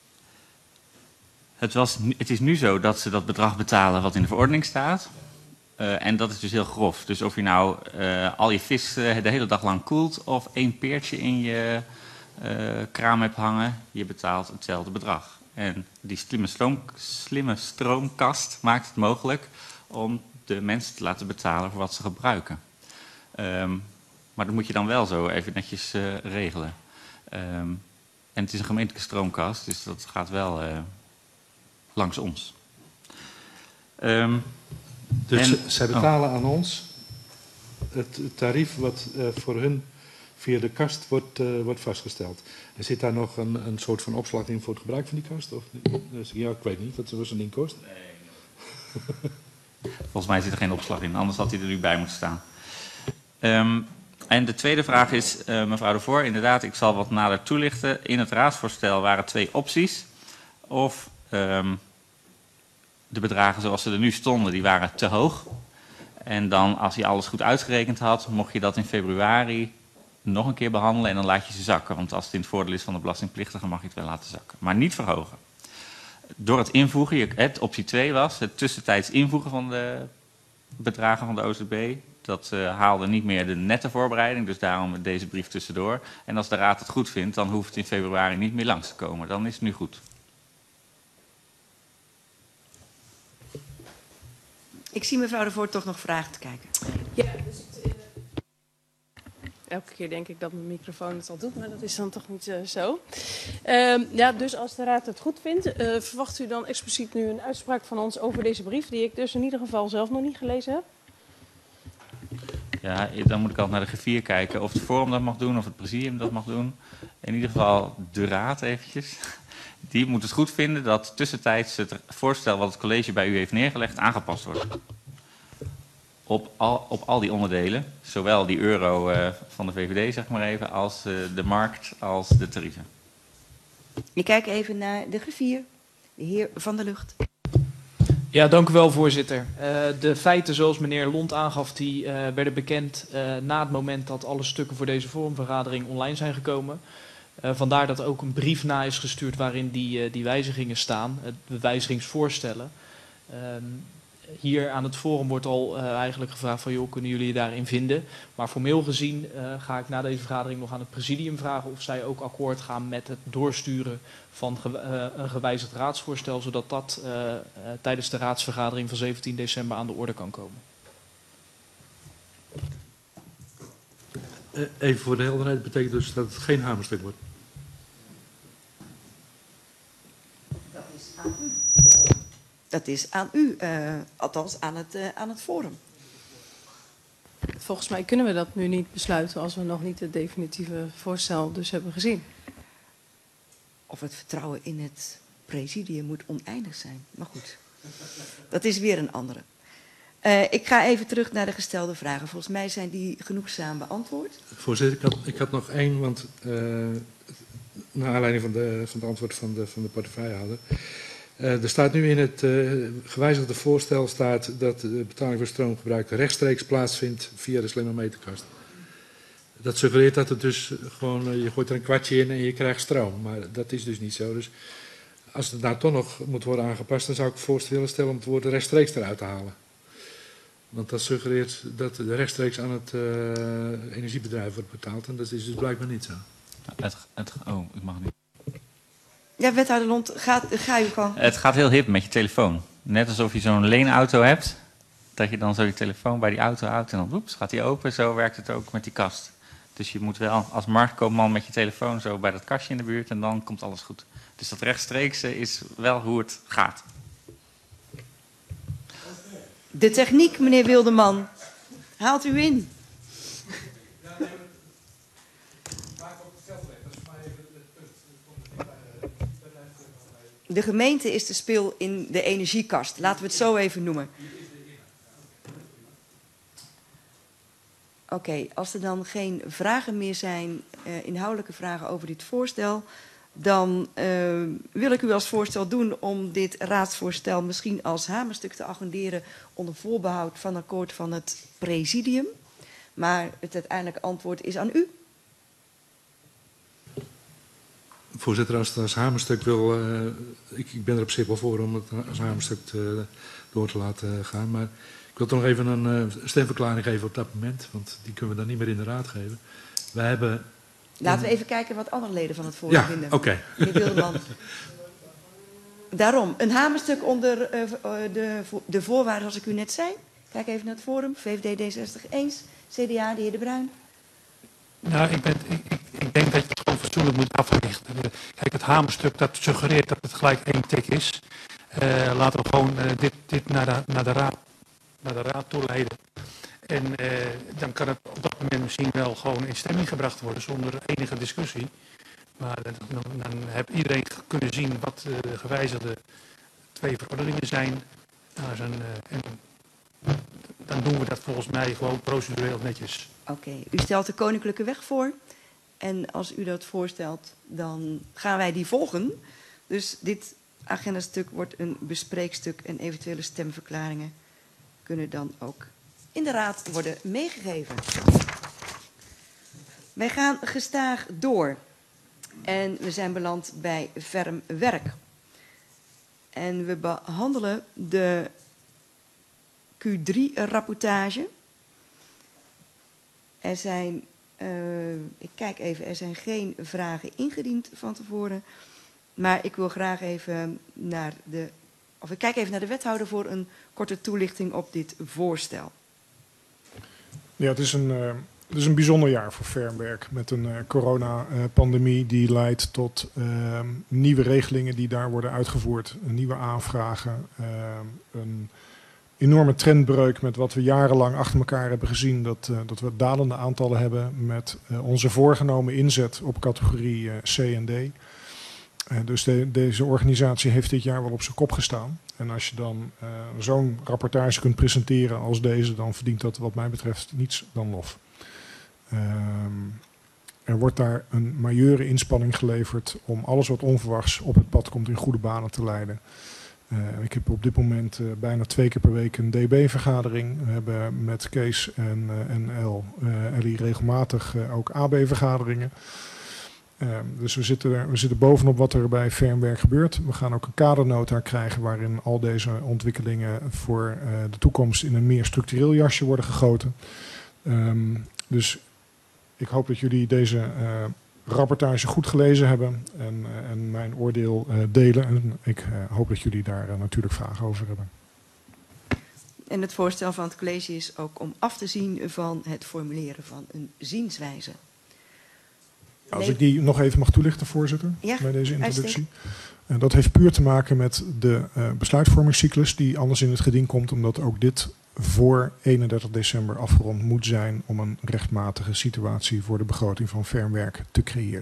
het, was, het is nu zo dat ze dat bedrag betalen wat in de verordening staat. Uh, en dat is dus heel grof. Dus of je nou uh, al je vis uh, de hele dag lang koelt of één peertje in je uh, kraam hebt hangen, je betaalt hetzelfde bedrag. En die slimme, stroom, slimme stroomkast maakt het mogelijk om de mensen te laten betalen voor wat ze gebruiken. Um, Maar dat moet je dan wel zo even netjes uh, regelen. Um, en het is een gemeentelijke stroomkast, dus dat gaat wel uh, langs ons. Um, dus en, zij betalen oh. aan ons het, het tarief wat uh, voor hun via de kast wordt, uh, wordt vastgesteld. Er zit daar nog een, een soort van opslag in voor het gebruik van die kast? Of, dus, ja, ik weet niet wat zo'n ding kost. Nee. Volgens mij zit er geen opslag in, anders had hij er nu bij moeten staan. Um, En de tweede vraag is, uh, mevrouw De Voor, inderdaad, ik zal wat nader toelichten. In het raadsvoorstel waren twee opties. Of um, de bedragen zoals ze er nu stonden, die waren te hoog. En dan, als je alles goed uitgerekend had, mocht je dat in februari nog een keer behandelen en dan laat je ze zakken. Want als het in het voordeel is van de belastingplichtige, mag je het wel laten zakken. Maar niet verhogen. Door het invoegen, het optie twee was, het tussentijds invoegen van de bedragen van de O Z B... Dat uh, haalde niet meer de nette voorbereiding, dus daarom deze brief tussendoor. En als de Raad het goed vindt, dan hoeft het in februari niet meer langs te komen. Dan is het nu goed. Ik zie mevrouw De Voor toch nog vragen te kijken. Ja, dus het, uh... Elke keer denk ik dat mijn microfoon het al doet, maar dat is dan toch niet uh, zo. Uh, ja, dus als de Raad het goed vindt, uh, verwacht u dan expliciet nu een uitspraak van ons over deze brief, die ik dus in ieder geval zelf nog niet gelezen heb? Ja, dan moet ik altijd naar de griffier kijken of het forum dat mag doen, of het presidium dat mag doen. In ieder geval de Raad eventjes. Die moet het goed vinden dat tussentijds het voorstel wat het college bij u heeft neergelegd aangepast wordt. Op al, op al die onderdelen, zowel die euro uh, van de V V D, zeg maar even, als uh, de markt, als de tarieven. Ik kijk even naar de griffier, de heer Van der Lugt. Ja, dank u wel, voorzitter. Uh, de feiten zoals meneer Lont aangaf, die uh, werden bekend uh, na het moment dat alle stukken voor deze forumvergadering online zijn gekomen. Uh, vandaar dat er ook een brief na is gestuurd waarin die, uh, die wijzigingen staan, uh, de wijzigingsvoorstellen. Uh, hier aan het forum wordt al uh, eigenlijk gevraagd van, joh, kunnen jullie je daarin vinden? Maar formeel gezien uh, ga ik na deze vergadering nog aan het presidium vragen of zij ook akkoord gaan met het doorsturen van ge uh, een gewijzigd raadsvoorstel, zodat dat uh, uh, tijdens de raadsvergadering van zeventien december aan de orde kan komen. Uh, even voor de helderheid, betekent dus dat het geen hamerstuk wordt? Dat is aan u. Dat is aan u, uh, althans aan het, uh, aan het forum. Volgens mij kunnen we dat nu niet besluiten als we nog niet het definitieve voorstel dus hebben gezien. Of het vertrouwen in het presidium moet oneindig zijn. Maar goed, dat is weer een andere. Uh, ik ga even terug naar de gestelde vragen. Volgens mij zijn die genoegzaam beantwoord. Voorzitter, ik had, ik had nog één, want uh, naar aanleiding van, de, van het antwoord van de, van de portefeuillehouder. Uh, er staat nu in het uh, gewijzigde voorstel staat dat de betaling voor stroomgebruik rechtstreeks plaatsvindt via de slimme meterkast. Dat suggereert dat het dus gewoon, uh, je gooit er een kwartje in en je krijgt stroom. Maar dat is dus niet zo. Dus als het nou toch nog moet worden aangepast, dan zou ik voorstel willen stellen om het woord rechtstreeks eruit te halen. Want dat suggereert dat de rechtstreeks aan het uh, energiebedrijf wordt betaald. En dat is dus blijkbaar niet zo. Het, het, oh, ik mag niet. Ja, wethouder Lont, ga, ga u gewoon. Het gaat heel hip met je telefoon. Net alsof je zo'n leenauto hebt. Dat je dan zo je telefoon bij die auto houdt en dan oeps, gaat die open. Zo werkt het ook met die kast. Dus je moet wel als marktkoopman met je telefoon zo bij dat kastje in de buurt en dan komt alles goed. Dus dat rechtstreeks is wel hoe het gaat. De techniek, meneer Wilderman, haalt u in. De gemeente is de spil in de energiekast. Laten we het zo even noemen. Oké, okay, als er dan geen vragen meer zijn, uh, inhoudelijke vragen over dit voorstel, dan uh, wil ik u als voorstel doen om dit raadsvoorstel misschien als hamerstuk te agenderen onder voorbehoud van akkoord van het presidium. Maar het uiteindelijke antwoord is aan u. Voorzitter, als het als hamerstuk wil, uh, ik, ik ben er op zich wel voor om het als hamerstuk te, door te laten gaan. Maar ik wil toch nog even een uh, stemverklaring geven op dat moment, want die kunnen we dan niet meer in de raad geven. Wij hebben... Laten we even kijken wat andere leden van het forum ja, vinden. oké. Okay. Meneer Wilderman. Daarom, een hamerstuk onder uh, de, de voorwaarden zoals ik u net zei. Kijk even naar het forum. V V D D zestig eens. C D A, de heer De Bruin. Nou, ik, ben, ik, ik denk dat je het gewoon fatsoenlijk moet africhten. Kijk, het hamerstuk dat suggereert dat het gelijk één tik is. Uh, laten we gewoon uh, dit, dit naar, de, naar, de raad, naar de raad toeleiden. En uh, dan kan het op dat moment misschien wel gewoon in stemming gebracht worden zonder enige discussie. Maar dan, dan, dan heeft iedereen kunnen zien wat uh, de gewijzigde twee verordeningen zijn. Nou, zijn uh, en dan doen we dat volgens mij gewoon procedureel netjes. Oké, okay. U stelt de koninklijke weg voor. En als u dat voorstelt, dan gaan wij die volgen. Dus dit agendastuk wordt een bespreekstuk en eventuele stemverklaringen kunnen dan ook in de raad worden meegegeven. Wij gaan gestaag door. En we zijn beland bij ferm werk. En we behandelen de Q drie rapportage. Er zijn, uh, ik kijk even, er zijn geen vragen ingediend van tevoren. Maar ik wil graag even naar de, of ik kijk even naar de wethouder voor een korte toelichting op dit voorstel. Ja, het is een, uh, Het is een bijzonder jaar voor Vernwerk met een uh, coronapandemie die leidt tot uh, nieuwe regelingen die daar worden uitgevoerd, nieuwe aanvragen, uh, een enorme trendbreuk met wat we jarenlang achter elkaar hebben gezien, dat, uh, dat we dalende aantallen hebben met uh, onze voorgenomen inzet op categorie uh, C en D. Uh, dus de, deze organisatie heeft dit jaar wel op zijn kop gestaan. En als je dan uh, zo'n rapportage kunt presenteren als deze, dan verdient dat wat mij betreft niets dan lof. Um, er wordt daar een majeure inspanning geleverd om alles wat onverwachts op het pad komt in goede banen te leiden. Uh, ik heb op dit moment uh, bijna twee keer per week een D B-vergadering. We hebben met Kees en, uh, en El, uh, Ellie regelmatig uh, ook A B-vergaderingen. Uh, dus we zitten, er, we zitten bovenop wat er bij Vernwerk gebeurt. We gaan ook een kadernota krijgen waarin al deze ontwikkelingen voor uh, de toekomst in een meer structureel jasje worden gegoten. Um, dus ik hoop dat jullie deze uh, rapportage goed gelezen hebben en, uh, en mijn oordeel uh, delen. En ik uh, hoop dat jullie daar uh, natuurlijk vragen over hebben. En het voorstel van het college is ook om af te zien van het formuleren van een zienswijze. Als Nee. ik die nog even mag toelichten, voorzitter, Ja, bij deze introductie. uitstekend. Uh, dat heeft puur te maken met de uh, besluitvormingscyclus die anders in het geding komt, omdat ook dit voor eenendertig december afgerond moet zijn om een rechtmatige situatie voor de begroting van Vernwerk te creëren.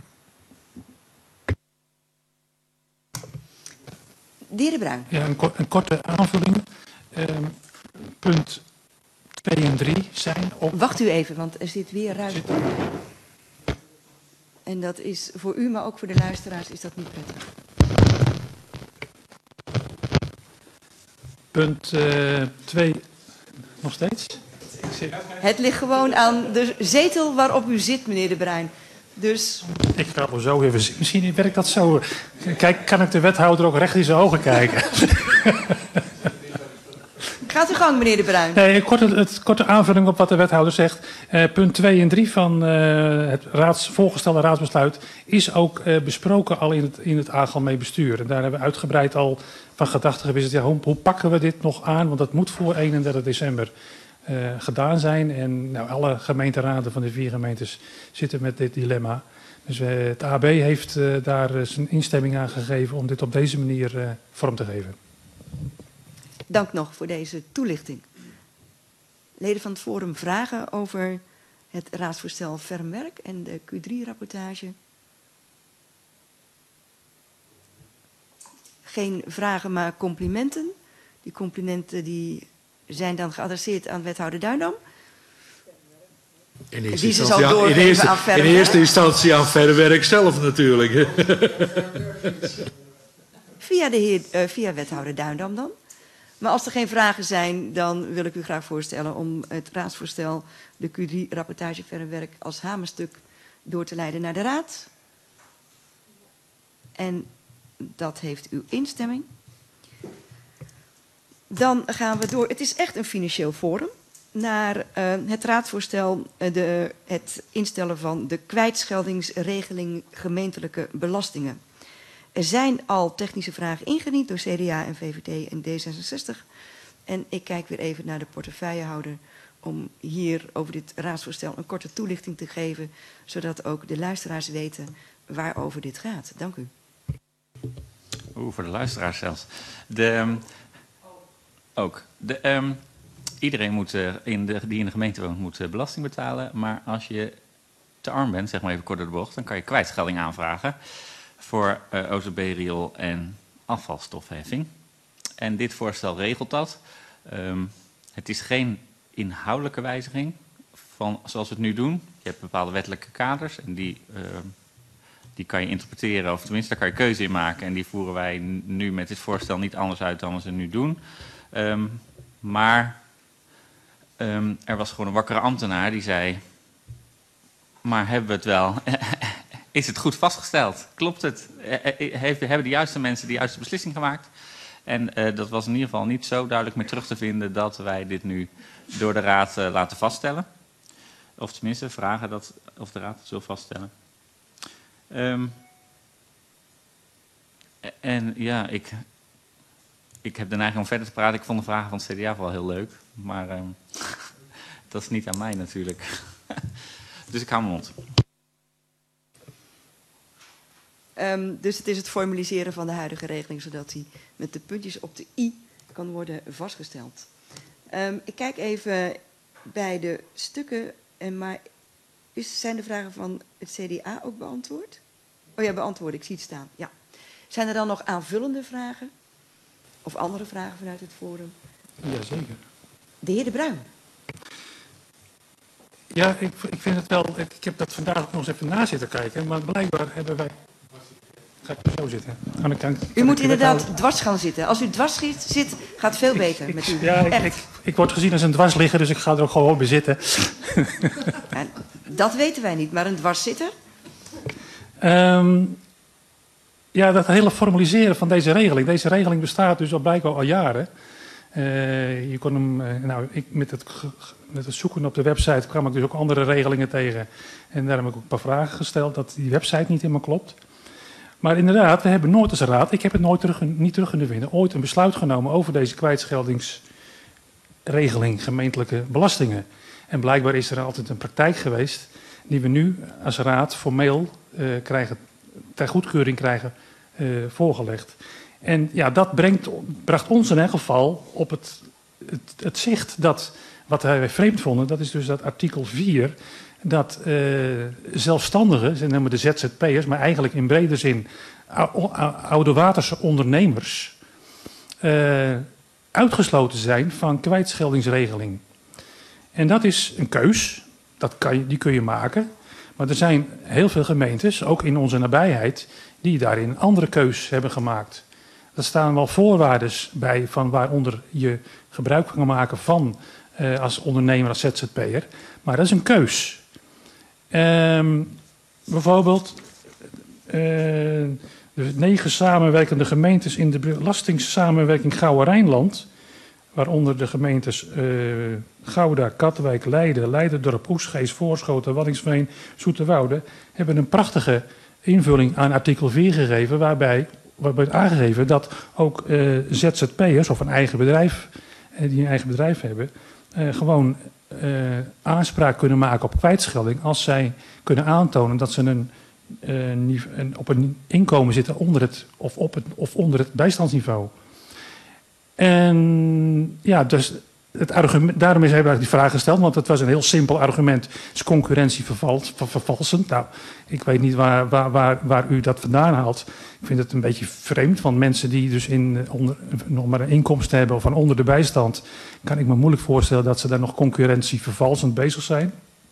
De heer De Bruin. Ja, een, ko een korte aanvulling. Um, punt twee en drie zijn op... Wacht u even, want er zit weer ruimte. En dat is voor u, maar ook voor de luisteraars, is dat niet prettig. Punt twee, uh, nog steeds? Het ligt gewoon aan de zetel waarop u zit, meneer De Bruin. Dus... Ik ga er zo even zien. Misschien werkt dat zo. Kijk, kan ik de wethouder ook recht in zijn ogen kijken? Gaat uw gang, meneer De Bruin. Nee, een korte, het, korte aanvulling op wat de wethouder zegt. Uh, punt twee en drie van uh, het raads, voorgestelde raadsbesluit is ook uh, besproken al in het, in het algemeen bestuur. En daar hebben we uitgebreid al van gedachten gewisseld. Ja, hoe, hoe pakken we dit nog aan? Want dat moet voor eenendertig december uh, gedaan zijn. En nou, alle gemeenteraden van de vier gemeentes zitten met dit dilemma. Dus uh, het A B heeft uh, daar uh, zijn instemming aan gegeven om dit op deze manier uh, vorm te geven. Dank nog voor deze toelichting. Leden van het Forum vragen over het raadsvoorstel Vernwerk en de Q drie-rapportage. Geen vragen, maar complimenten. Die complimenten die zijn dan geadresseerd aan wethouder Duindam. In eerste, Die ze instantie, zal aan, in, doorgeven eerste, aan in Vernwerk. eerste instantie aan Vernwerk zelf natuurlijk. Via, de heer, uh, via wethouder Duindam dan. Maar als er geen vragen zijn, dan wil ik u graag voorstellen om het raadsvoorstel, de Q drie-rapportage Vernwerk, als hamerstuk door te leiden naar de raad. En dat heeft uw instemming. Dan gaan we door. Het is echt een financieel forum. Naar uh, het raadsvoorstel, uh, de, het instellen van de kwijtscheldingsregeling gemeentelijke belastingen. Er zijn al technische vragen ingediend door C D A en V V D en D zesenzestig. En ik kijk weer even naar de portefeuillehouder om hier over dit raadsvoorstel een korte toelichting te geven, zodat ook de luisteraars weten waarover dit gaat. Dank u. Oeh, voor de luisteraars zelfs. De, um, ook. De, um, iedereen moet, uh, in de, die in de gemeente woont moet uh, belasting betalen. Maar als je te arm bent, zeg maar even kort door de bocht, dan kan je kwijtschelding aanvragen voor uh, O Z B, riool en afvalstofheffing. En dit voorstel regelt dat. Um, het is geen inhoudelijke wijziging van zoals we het nu doen. Je hebt bepaalde wettelijke kaders en die, uh, die kan je interpreteren, of tenminste daar kan je keuze in maken. En die voeren wij nu met dit voorstel niet anders uit dan we ze nu doen. Um, maar um, er was gewoon een wakkere ambtenaar die zei, maar hebben we het wel... Is het goed vastgesteld? Klopt het? Hebben de juiste mensen de juiste beslissing gemaakt? En uh, dat was in ieder geval niet zo duidelijk meer terug te vinden dat wij dit nu door de raad uh, laten vaststellen. Of tenminste vragen dat, of de raad het wil vaststellen. Um, en ja, ik, ik heb de neiging om verder te praten. Ik vond de vragen van het C D A wel heel leuk. Maar um, dat is niet aan mij natuurlijk. Dus ik hou mijn mond. Um, dus het is het formaliseren van de huidige regeling, zodat die met de puntjes op de i kan worden vastgesteld. Um, ik kijk even bij de stukken, en maar is, zijn de vragen van het C D A ook beantwoord? Oh ja, beantwoord, ik zie het staan. Ja. Zijn er dan nog aanvullende vragen? Of andere vragen vanuit het forum? Jazeker. De heer De Bruin. Ja, ik, ik vind het wel. Ik, ik heb dat vandaag ook nog eens even na zitten kijken, maar blijkbaar hebben wij. Ga ik zo zitten? Kan ik, kan, u kan moet ik inderdaad houden? dwars gaan zitten. Als u dwars zit, gaat het veel beter ik, met u. Ja, ik, ik, ik word gezien als een dwarsligger, dus ik ga er ook gewoon bij zitten. Ja, dat weten wij niet, maar een dwarszitter? Um, ja, dat hele formaliseren van deze regeling. Deze regeling bestaat dus al blijkbaar al jaren. Uh, je kon hem, uh, nou, ik, met, het, met het zoeken op de website kwam ik dus ook andere regelingen tegen. En daar heb ik ook een paar vragen gesteld dat die website niet helemaal klopt. Maar inderdaad, we hebben nooit als raad, ik heb het nooit terug, niet terug kunnen vinden, ooit een besluit genomen over deze kwijtscheldingsregeling, gemeentelijke belastingen. En blijkbaar is er altijd een praktijk geweest die we nu als raad formeel uh, krijgen, ter goedkeuring krijgen uh, voorgelegd. En ja, dat brengt, bracht ons in elk geval op het, het, het zicht dat, wat wij vreemd vonden, dat is dus dat artikel vier, dat uh, zelfstandigen, ze noemen de Z Z P'ers, maar eigenlijk in brede zin oude waterse ondernemers, uh, uitgesloten zijn van kwijtscheldingsregeling. En dat is een keus, dat kan je, die kun je maken. Maar er zijn heel veel gemeentes, ook in onze nabijheid, die daarin een andere keus hebben gemaakt. Er staan wel voorwaarden bij van waaronder je gebruik kan maken van uh, als ondernemer, als Z Z P'er. Maar dat is een keus. Um, bijvoorbeeld uh, de negen samenwerkende gemeentes in de belastingssamenwerking Gouwen-Rijnland, waaronder de gemeentes uh, Gouda, Katwijk, Leiden, Leiderdorp, Oegstgeest, Voorschoten, Waddinxveen, Zoeterwoude, hebben een prachtige invulling aan artikel vier gegeven, waarbij wordt aangegeven dat ook uh, Z Z P'ers of een eigen bedrijf, uh, die een eigen bedrijf hebben, uh, gewoon uh, aanspraak kunnen maken op kwijtschelding als zij kunnen aantonen dat ze een, uh, een, op een inkomen zitten onder het of, op het, of onder het bijstandsniveau. En ja, dus het argument, daarom is hij die vraag gesteld, want het was een heel simpel argument. Is concurrentie vervals, vervalsend? Nou, ik weet niet waar, waar, waar, waar u dat vandaan haalt. Ik vind het een beetje vreemd, want mensen die dus in, onder, nog maar een inkomsten hebben of van onder de bijstand, kan ik me moeilijk voorstellen dat ze daar nog concurrentie vervalsend bezig zijn.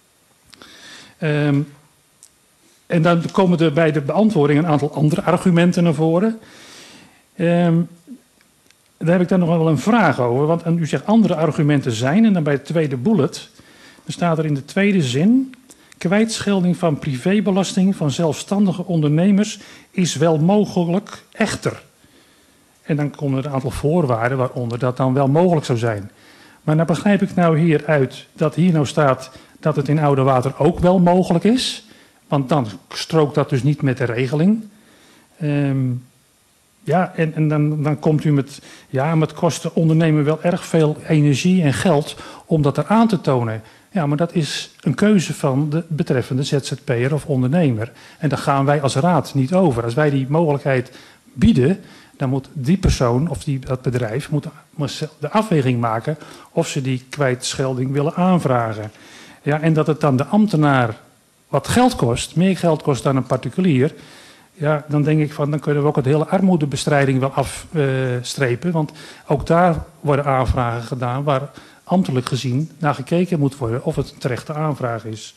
Um, en dan komen er bij de beantwoording een aantal andere argumenten naar voren. Um, Daar heb ik dan nog wel een vraag over, want u zegt andere argumenten zijn, en dan bij het tweede bullet, dan staat er in de tweede zin, kwijtschelding van privébelasting van zelfstandige ondernemers is wel mogelijk echter. En dan komen er een aantal voorwaarden waaronder dat dan wel mogelijk zou zijn. Maar dan begrijp ik nou hieruit dat hier nou staat dat het in Oudewater ook wel mogelijk is, want dan strookt dat dus niet met de regeling. Um, Ja, en, en dan, dan komt u met, ja, maar het kost de ondernemer wel erg veel energie en geld om dat er aan te tonen. Ja, maar dat is een keuze van de betreffende Z Z P'er of ondernemer. En daar gaan wij als raad niet over. Als wij die mogelijkheid bieden, dan moet die persoon of die, dat bedrijf moet, moet de afweging maken of ze die kwijtschelding willen aanvragen. Ja, en dat het dan de ambtenaar wat geld kost, meer geld kost dan een particulier. Ja, dan denk ik van, dan kunnen we ook het hele armoedebestrijding wel afstrepen. Uh, want ook daar worden aanvragen gedaan waar ambtelijk gezien naar gekeken moet worden of het een terechte aanvraag is.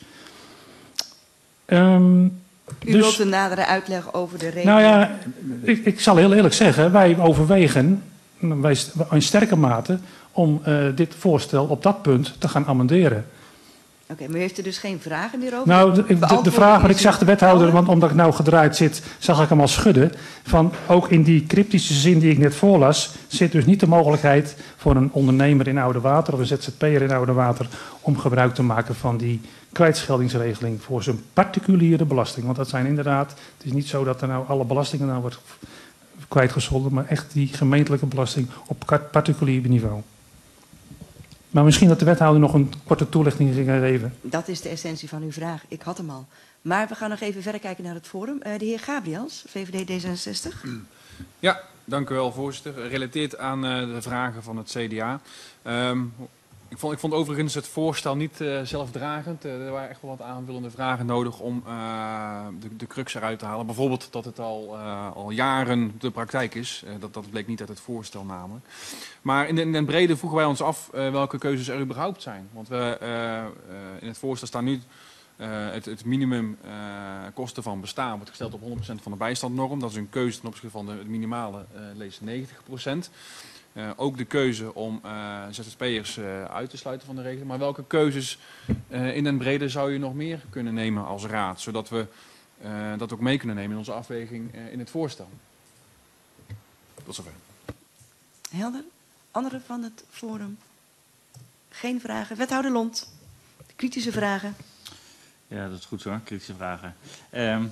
Um, U dus, wilt een nadere uitleg over de regeling? Nou ja, ik, ik zal heel eerlijk zeggen, wij overwegen wij, in sterke mate om uh, dit voorstel op dat punt te gaan amenderen. Oké, okay, maar u heeft er dus geen vragen meer over? Nou, de, de, de vraag, maar ik zag de wethouder, want omdat ik nou gedraaid zit, zag ik hem al schudden. Van ook in die cryptische zin die ik net voorlas, zit dus niet de mogelijkheid voor een ondernemer in Oudewater of een Z Z P'er in Oudewater om gebruik te maken van die kwijtscheldingsregeling voor zijn particuliere belasting. Want dat zijn inderdaad, het is niet zo dat er nou alle belastingen nou wordt kwijtgescholden, maar echt die gemeentelijke belasting op particulier niveau. Maar misschien dat de wethouder nog een korte toelichting kan geven. Dat is de essentie van uw vraag. Ik had hem al. Maar we gaan nog even verder kijken naar het forum. Uh, de heer Gabriels, V V D D zesenzestig. Ja, dank u wel, voorzitter. Gerelateerd aan uh, de vragen van het C D A. Um, ik, vond, ik vond overigens het voorstel niet uh, zelfdragend. Uh, er waren echt wel wat aanvullende vragen nodig om uh, de, de crux eruit te halen. Bijvoorbeeld dat het al, uh, al jaren de praktijk is. Uh, dat, dat bleek niet uit het voorstel namelijk. Maar in den, in den brede vroegen wij ons af uh, welke keuzes er überhaupt zijn. Want we, uh, uh, in het voorstel staan nu... Uh, het, het minimum uh, kosten van bestaan wordt gesteld op honderd procent van de bijstandnorm. Dat is een keuze ten opzichte van de minimale uh, lees negentig procent. Uh, ook de keuze om uh, Z Z P'ers uh, uit te sluiten van de regeling. Maar welke keuzes uh, in den brede zou je nog meer kunnen nemen als raad? Zodat we uh, dat ook mee kunnen nemen in onze afweging uh, in het voorstel. Tot zover. Helder. Anderen van het forum? Geen vragen. Wethouder Lont. Kritische vragen. Ja, dat is goed zo, kritische vragen. Um,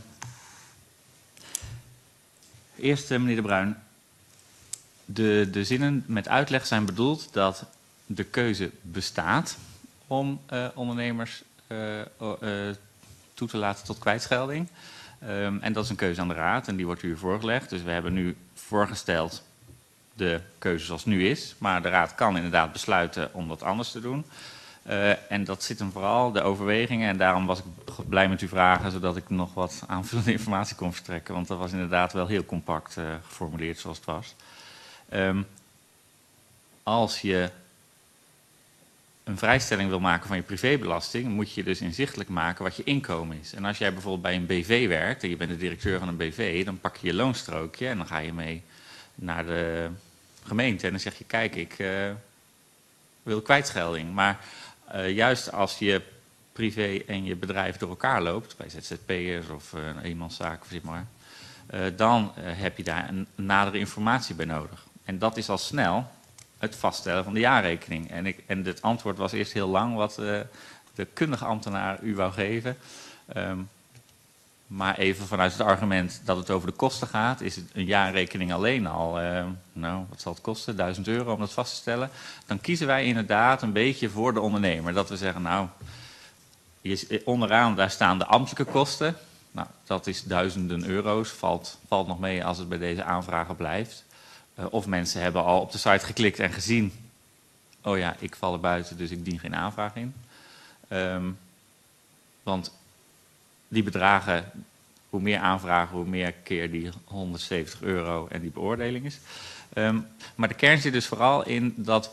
eerst, uh, meneer De Bruin. De, de zinnen met uitleg zijn bedoeld dat de keuze bestaat om uh, ondernemers uh, uh, toe te laten tot kwijtschelding. Um, en dat is een keuze aan de raad en die wordt u voorgelegd. Dus we hebben nu voorgesteld de keuze zoals het nu is. Maar de raad kan inderdaad besluiten om dat anders te doen. Uh, en dat zit hem vooral, de overwegingen. En daarom was ik blij met uw vragen, zodat ik nog wat aanvullende informatie kon verstrekken. Want dat was inderdaad wel heel compact uh, geformuleerd zoals het was. Um, als je een vrijstelling wil maken van je privébelasting, moet je dus inzichtelijk maken wat je inkomen is. En als jij bijvoorbeeld bij een B V werkt en je bent de directeur van een B V, dan pak je je loonstrookje en dan ga je mee naar de gemeente. En dan zeg je, kijk, ik uh, wil kwijtschelding. Maar uh, juist als je privé en je bedrijf door elkaar loopt, bij Z Z P'ers of uh, een eenmanszaak, zeg maar, uh, dan uh, heb je daar een nadere informatie bij nodig. En dat is al snel het vaststellen van de jaarrekening. En, ik, en het antwoord was eerst heel lang wat uh, de kundige ambtenaar u wou geven. Um, maar even vanuit het argument dat het over de kosten gaat, is het een jaarrekening alleen al, uh, nou, wat zal het kosten, duizend euro om dat vast te stellen. Dan kiezen wij inderdaad een beetje voor de ondernemer. Dat we zeggen, nou, je, onderaan daar staan de ambtelijke kosten. Nou, dat is duizenden euro's, valt, valt nog mee als het bij deze aanvragen blijft. Uh, of mensen hebben al op de site geklikt en gezien, oh ja, ik val er buiten, dus ik dien geen aanvraag in. Um, want die bedragen, hoe meer aanvragen, hoe meer keer die honderdzeventig euro en die beoordeling is. Um, maar de kern zit dus vooral in dat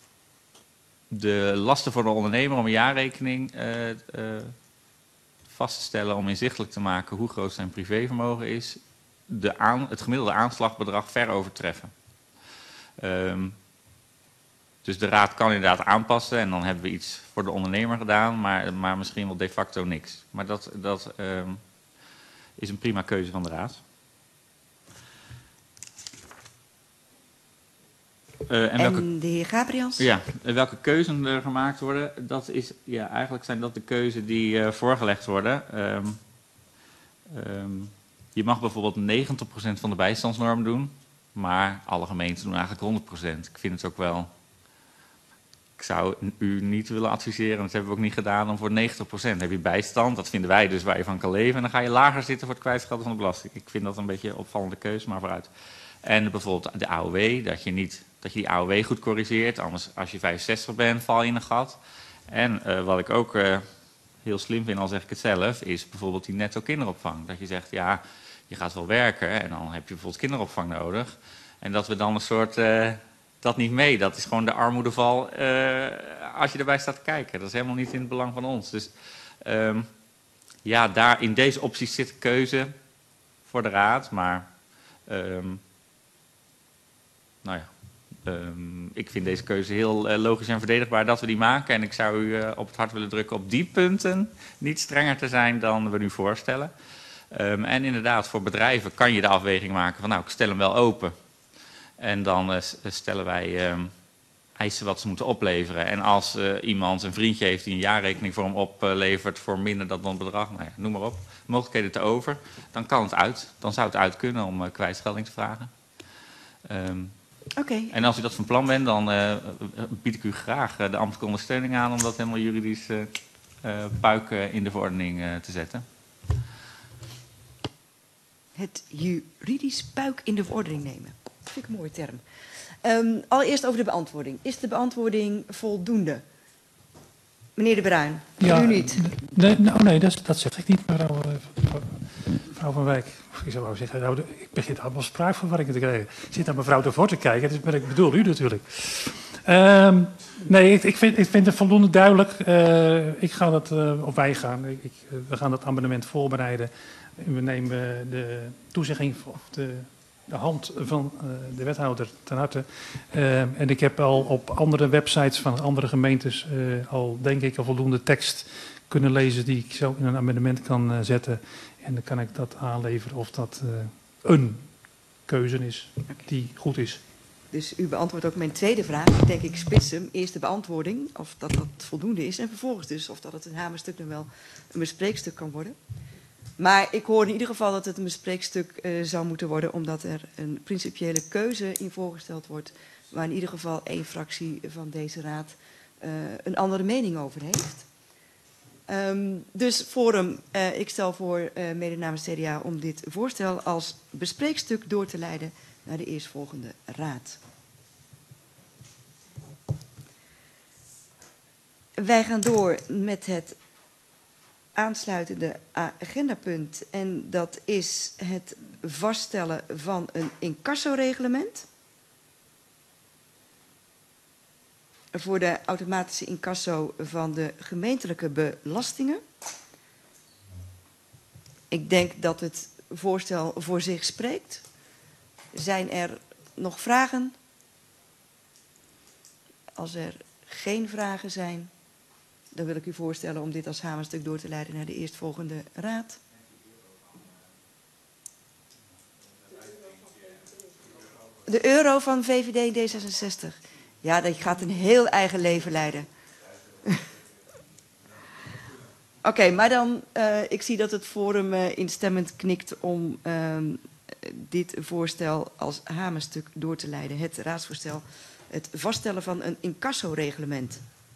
de lasten voor de ondernemer om een jaarrekening uh, uh, vast te stellen, om inzichtelijk te maken hoe groot zijn privévermogen is, de aan, het gemiddelde aanslagbedrag ver overtreffen. Um, dus de raad kan inderdaad aanpassen en dan hebben we iets voor de ondernemer gedaan, maar, maar misschien wel de facto niks. Maar dat, dat um, is een prima keuze van de raad. Uh, en en welke, de heer Gabriels? Ja, welke keuzes er gemaakt worden, dat is, ja, eigenlijk zijn dat de keuzes die uh, voorgelegd worden. Um, um, je mag bijvoorbeeld negentig procent van de bijstandsnorm doen, maar alle gemeenten doen eigenlijk honderd procent. Ik vind het ook wel, ik zou u niet willen adviseren, en dat hebben we ook niet gedaan, om voor negentig procent heb je bijstand. Dat vinden wij dus waar je van kan leven. En dan ga je lager zitten voor het kwijtschelden van de belasting. Ik vind dat een beetje een opvallende keuze, maar vooruit. En bijvoorbeeld de A O W, dat je, niet, dat je die A O W goed corrigeert. Anders, als je vijfenzestig bent, val je in een gat. En uh, wat ik ook uh, heel slim vind, al zeg ik het zelf, is bijvoorbeeld die netto kinderopvang. Dat je zegt, ja, je gaat wel werken en dan heb je bijvoorbeeld kinderopvang nodig. En dat we dan een soort, uh, dat niet mee, dat is gewoon de armoedeval uh, als je erbij staat te kijken. Dat is helemaal niet in het belang van ons. Dus um, ja, daar in deze opties zit keuze voor de raad, maar um, nou ja, um, ik vind deze keuze heel uh, logisch en verdedigbaar dat we die maken. En ik zou u uh, op het hart willen drukken op die punten niet strenger te zijn dan we nu voorstellen. Um, en inderdaad, voor bedrijven kan je de afweging maken van, nou, ik stel hem wel open. En dan uh, stellen wij um, eisen wat ze moeten opleveren. En als uh, iemand een vriendje heeft die een jaarrekening voor hem oplevert voor minder dan dat bedrag, nou ja, noem maar op, mogelijkheden te over, dan kan het uit. Dan zou het uit kunnen om uh, kwijtschelding te vragen. Um, Oké. Okay. En als u dat van plan bent, dan uh, bied ik u graag uh, de ambtelijke ondersteuning aan om dat helemaal juridisch uh, uh, puik uh, in de verordening uh, te zetten. Het juridisch puik in de verordening nemen. Dat vind ik een mooie term. Um, allereerst over de beantwoording. Is de beantwoording voldoende? Meneer De Bruin, ja, u niet? Nee, nou, nee dat, dat zeg ik niet, mevrouw, mevrouw Van Wijk. Ik zou wel zeggen, nou, ik begin allemaal spraakverwarring te krijgen. Ik zit naar mevrouw De Voort te kijken, dus ben ik bedoel u natuurlijk. Um, nee, ik, ik, vind, ik vind het voldoende duidelijk. Uh, ik ga dat, uh, of wij gaan, ik, ik, we gaan dat amendement voorbereiden. We nemen de toezegging of de, de hand van uh, de wethouder ten harte. Uh, en ik heb al op andere websites van andere gemeentes uh, al denk ik een voldoende tekst kunnen lezen die ik zo in een amendement kan uh, zetten. En dan kan ik dat aanleveren of dat uh, een keuze is die goed is. Dus u beantwoordt ook mijn tweede vraag. Ik denk ik spits hem. Eerst de beantwoording, of dat dat voldoende is. En vervolgens dus of dat het een hamerstuk dan wel een bespreekstuk kan worden. Maar ik hoor in ieder geval dat het een bespreekstuk uh, zou moeten worden, omdat er een principiële keuze in voorgesteld wordt, waar in ieder geval één fractie van deze raad uh, een andere mening over heeft. Um, dus Forum, uh, ik stel voor, uh, mede namens C D A, om dit voorstel als bespreekstuk door te leiden naar de eerstvolgende raad. Wij gaan door met het aansluitende agendapunt. En dat is het vaststellen van een incassoreglement voor de automatische incasso van de gemeentelijke belastingen. Ik denk dat het voorstel voor zich spreekt. Zijn er nog vragen? Als er geen vragen zijn, dan wil ik u voorstellen om dit als hamerstuk door te leiden naar de eerstvolgende raad. De euro van V V D en D zesenzestig. Ja, dat gaat een heel eigen leven leiden. Oké, okay, maar dan, uh, ik zie dat het Forum uh, instemmend knikt om uh, dit voorstel als hamerstuk door te leiden. Het raadsvoorstel, het vaststellen van een incassoreglement.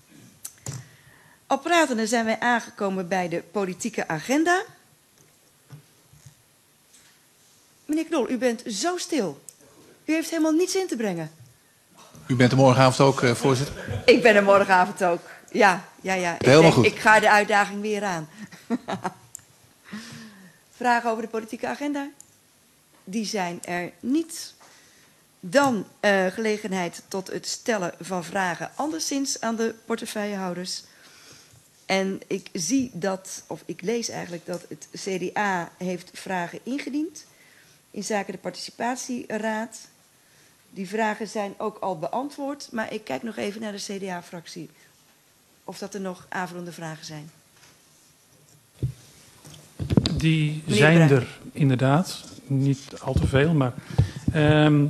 Al pratende zijn wij aangekomen bij de politieke agenda. Meneer Knol, u bent zo stil. U heeft helemaal niets in te brengen. U bent er morgenavond ook, uh, voorzitter? Ik ben er morgenavond ook. Ja, ja, ja. Ik Helemaal denk, goed. Ik ga de uitdaging weer aan. Vragen over de politieke agenda? Die zijn er niet. Dan uh, gelegenheid tot het stellen van vragen anderszins aan de portefeuillehouders. En ik zie dat, of ik lees eigenlijk dat het C D A heeft vragen ingediend in zaken de participatieraad. Die vragen zijn ook al beantwoord, maar ik kijk nog even naar de C D A-fractie of dat er nog aanvullende vragen zijn. Die Meneer zijn Bruin. er inderdaad, niet al te veel, maar um,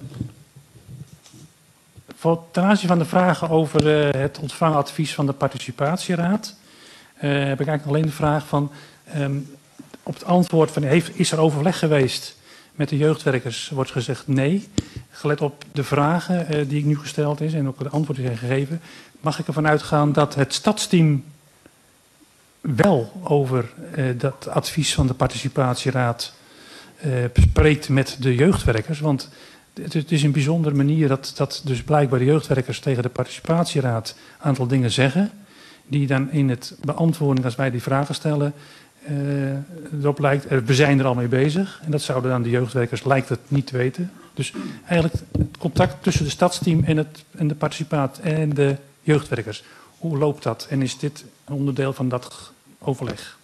voor, ten aanzien van de vragen over uh, het ontvangen advies van de participatieraad, uh, heb ik eigenlijk alleen de vraag van, um, op het antwoord van, heeft, is er overleg geweest met de jeugdwerkers, wordt gezegd nee. Gelet op de vragen uh, die ik nu gesteld is en ook de antwoorden die zijn gegeven, mag ik ervan uitgaan dat het stadsteam wel over uh, dat advies van de participatieraad uh, spreekt met de jeugdwerkers. Want het, het is een bijzondere manier dat, dat dus blijkbaar de jeugdwerkers tegen de participatieraad een aantal dingen zeggen, die dan in het beantwoording, als wij die vragen stellen, uh, erop lijkt, uh, we zijn er al mee bezig. En dat zouden dan de jeugdwerkers, lijkt het, niet weten. Dus eigenlijk het contact tussen de stadsteam en, het, en de participaat en de jeugdwerkers. Hoe loopt dat? En is dit een onderdeel van dat overleg?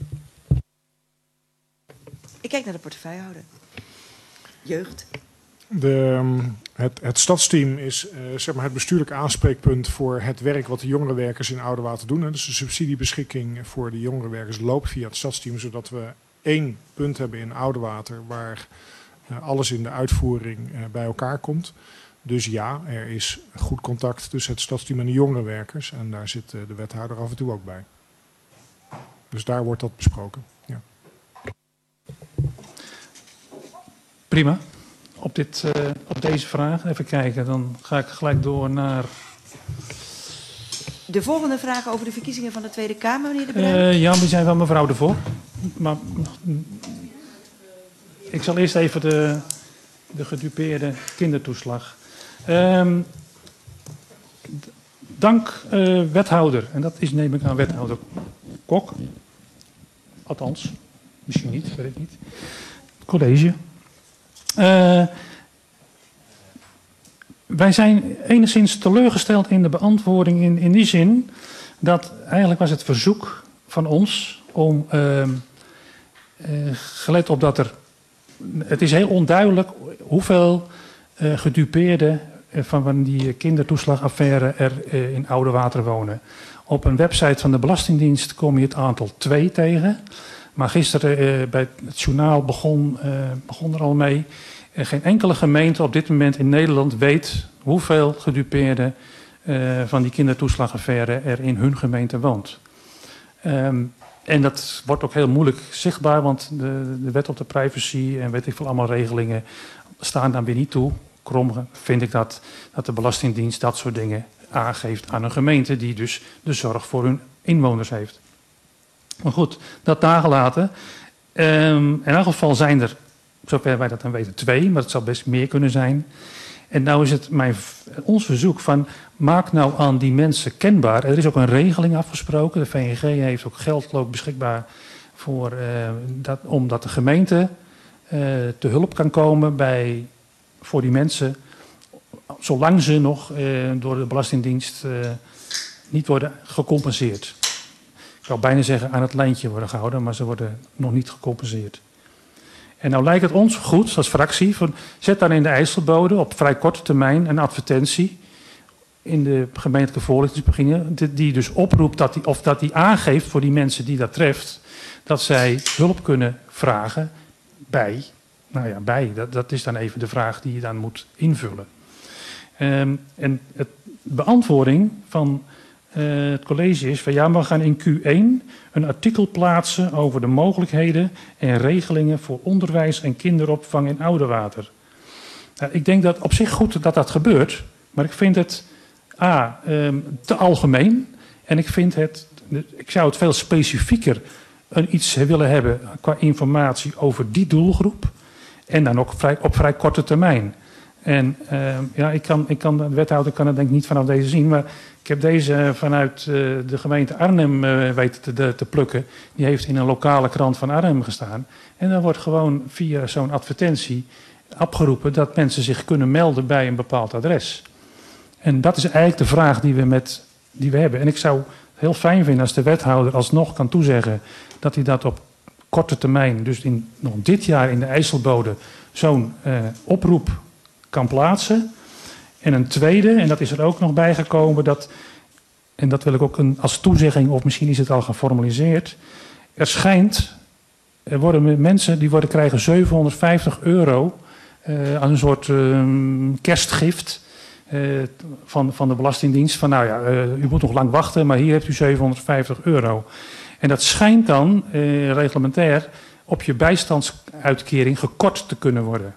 Ik kijk naar de portefeuillehouder. Jeugd. De, het, het stadsteam is uh, zeg maar het bestuurlijk aanspreekpunt voor het werk wat de jongerenwerkers in Oudewater doen. Hè. Dus de subsidiebeschikking voor de jongerenwerkers loopt via het stadsteam, zodat we één punt hebben in Oudewater waar uh, alles in de uitvoering uh, bij elkaar komt. Dus ja, er is goed contact tussen het stadsteam en de jongerenwerkers. En daar zit uh, de wethouder af en toe ook bij. Dus daar wordt dat besproken. Ja. Prima. op, dit, uh, op deze vraag. Even kijken, dan ga ik gelijk door naar... De volgende vraag over de verkiezingen van de Tweede Kamer, meneer De Bruin. Uh, ja, die zijn van mevrouw De Voor. Maar ik zal eerst even de, de gedupeerde kindertoeslag. Um, dank uh, wethouder, en dat is neem ik aan wethouder Kok. Althans, misschien niet, weet ik niet. College. Uh, wij zijn enigszins teleurgesteld in de beantwoording in, in die zin dat eigenlijk was het verzoek van ons om, uh, uh, gelet op dat er, het is heel onduidelijk hoeveel uh, gedupeerden uh, van, van die kindertoeslagaffaire er uh, in Oudewater wonen. Op een website van de Belastingdienst kom je het aantal twee tegen. Maar gisteren uh, bij het journaal begon, uh, begon er al mee. Uh, geen enkele gemeente op dit moment in Nederland weet hoeveel gedupeerden uh, van die kindertoeslagaffaire er in hun gemeente woont. Um, en dat wordt ook heel moeilijk zichtbaar, want de, de wet op de privacy en weet ik veel allemaal regelingen staan daar weer niet toe. Krom vind ik dat, dat de Belastingdienst dat soort dingen aangeeft aan een gemeente die dus de zorg voor hun inwoners heeft. Maar goed, dat nagelaten. Um, in elk geval zijn er, zover wij dat dan weten, twee, maar het zou best meer kunnen zijn. En nou is het mijn, ons verzoek van, maak nou aan die mensen kenbaar. Er is ook een regeling afgesproken. De V N G heeft ook geld beschikbaar voor, uh, dat, omdat de gemeente uh, te hulp kan komen bij, voor die mensen, zolang ze nog uh, door de Belastingdienst uh, niet worden gecompenseerd. Ik zou bijna zeggen aan het lijntje worden gehouden, maar ze worden nog niet gecompenseerd. En nou lijkt het ons goed, als fractie, van, zet dan in de IJsselbode op vrij korte termijn een advertentie in de gemeentelijke voorlichtingsbegingen, die dus oproept, dat die, of dat die aangeeft voor die mensen die dat treft, dat zij hulp kunnen vragen bij, nou ja, bij, dat, dat is dan even de vraag die je dan moet invullen. Um, en het beantwoording van uh, het college is van ja, we gaan in Q één een artikel plaatsen over de mogelijkheden en regelingen voor onderwijs en kinderopvang in Oudewater. Nou, ik denk dat op zich goed dat dat gebeurt, maar ik vind het A, um, te algemeen en ik vind het, ik zou het veel specifieker een iets willen hebben qua informatie over die doelgroep en dan ook vrij, op vrij korte termijn. En uh, ja, ik kan, ik kan, de wethouder kan het denk ik niet vanaf deze zien, maar ik heb deze vanuit uh, de gemeente Arnhem uh, weten te, de, te plukken. Die heeft in een lokale krant van Arnhem gestaan. En dan wordt gewoon via zo'n advertentie opgeroepen dat mensen zich kunnen melden bij een bepaald adres. En dat is eigenlijk de vraag die we, met, die we hebben. En ik zou het heel fijn vinden als de wethouder alsnog kan toezeggen dat hij dat op korte termijn, dus in, nog dit jaar in de IJsselbode, zo'n uh, oproep kan plaatsen. En een tweede, en dat is er ook nog bijgekomen, dat, en dat wil ik ook een, als toezegging, of misschien is het al geformaliseerd. Er schijnt, er worden mensen die worden, krijgen zevenhonderdvijftig euro uh, als een soort uh, kerstgift uh, van, van de Belastingdienst. Van nou ja, uh, u moet nog lang wachten, maar hier heeft u zevenhonderdvijftig euro. En dat schijnt dan uh, reglementair op je bijstandsuitkering gekort te kunnen worden.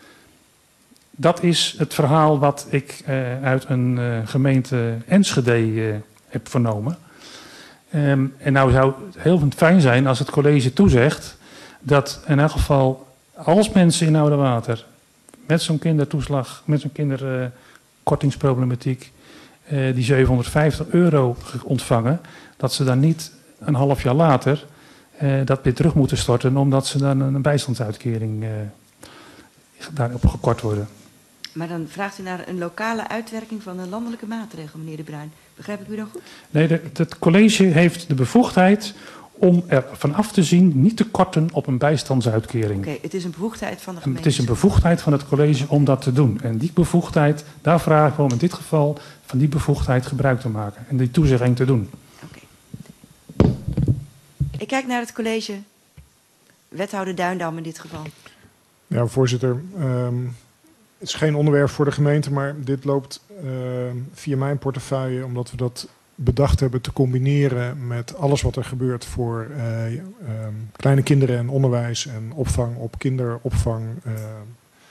Dat is het verhaal wat ik uh, uit een uh, gemeente Enschede uh, heb vernomen. Um, en nou zou het heel fijn zijn als het college toezegt dat in elk geval als mensen in Oudewater met zo'n kindertoeslag, met zo'n kinderkortingsproblematiek uh, uh, die zevenhonderdvijftig euro ontvangen, dat ze dan niet een half jaar later uh, dat weer terug moeten storten omdat ze dan een bijstandsuitkering uh, daarop gekort worden. Maar dan vraagt u naar een lokale uitwerking van een landelijke maatregel, meneer De Bruin. Begrijp ik u dan goed? Nee, de, het college heeft de bevoegdheid om er vanaf te zien niet te korten op een bijstandsuitkering. Oké, okay, het is een bevoegdheid van de gemeente. Het is een bevoegdheid van het college om dat te doen. En die bevoegdheid, daar vragen we om in dit geval van die bevoegdheid gebruik te maken. En die toezegging te doen. Oké. Okay. Ik kijk naar het college. Wethouder Duindam in dit geval. Ja, voorzitter. Um, Het is geen onderwerp voor de gemeente, maar dit loopt uh, via mijn portefeuille, omdat we dat bedacht hebben te combineren met alles wat er gebeurt voor uh, um, kleine kinderen en onderwijs en opvang op kinderopvang uh,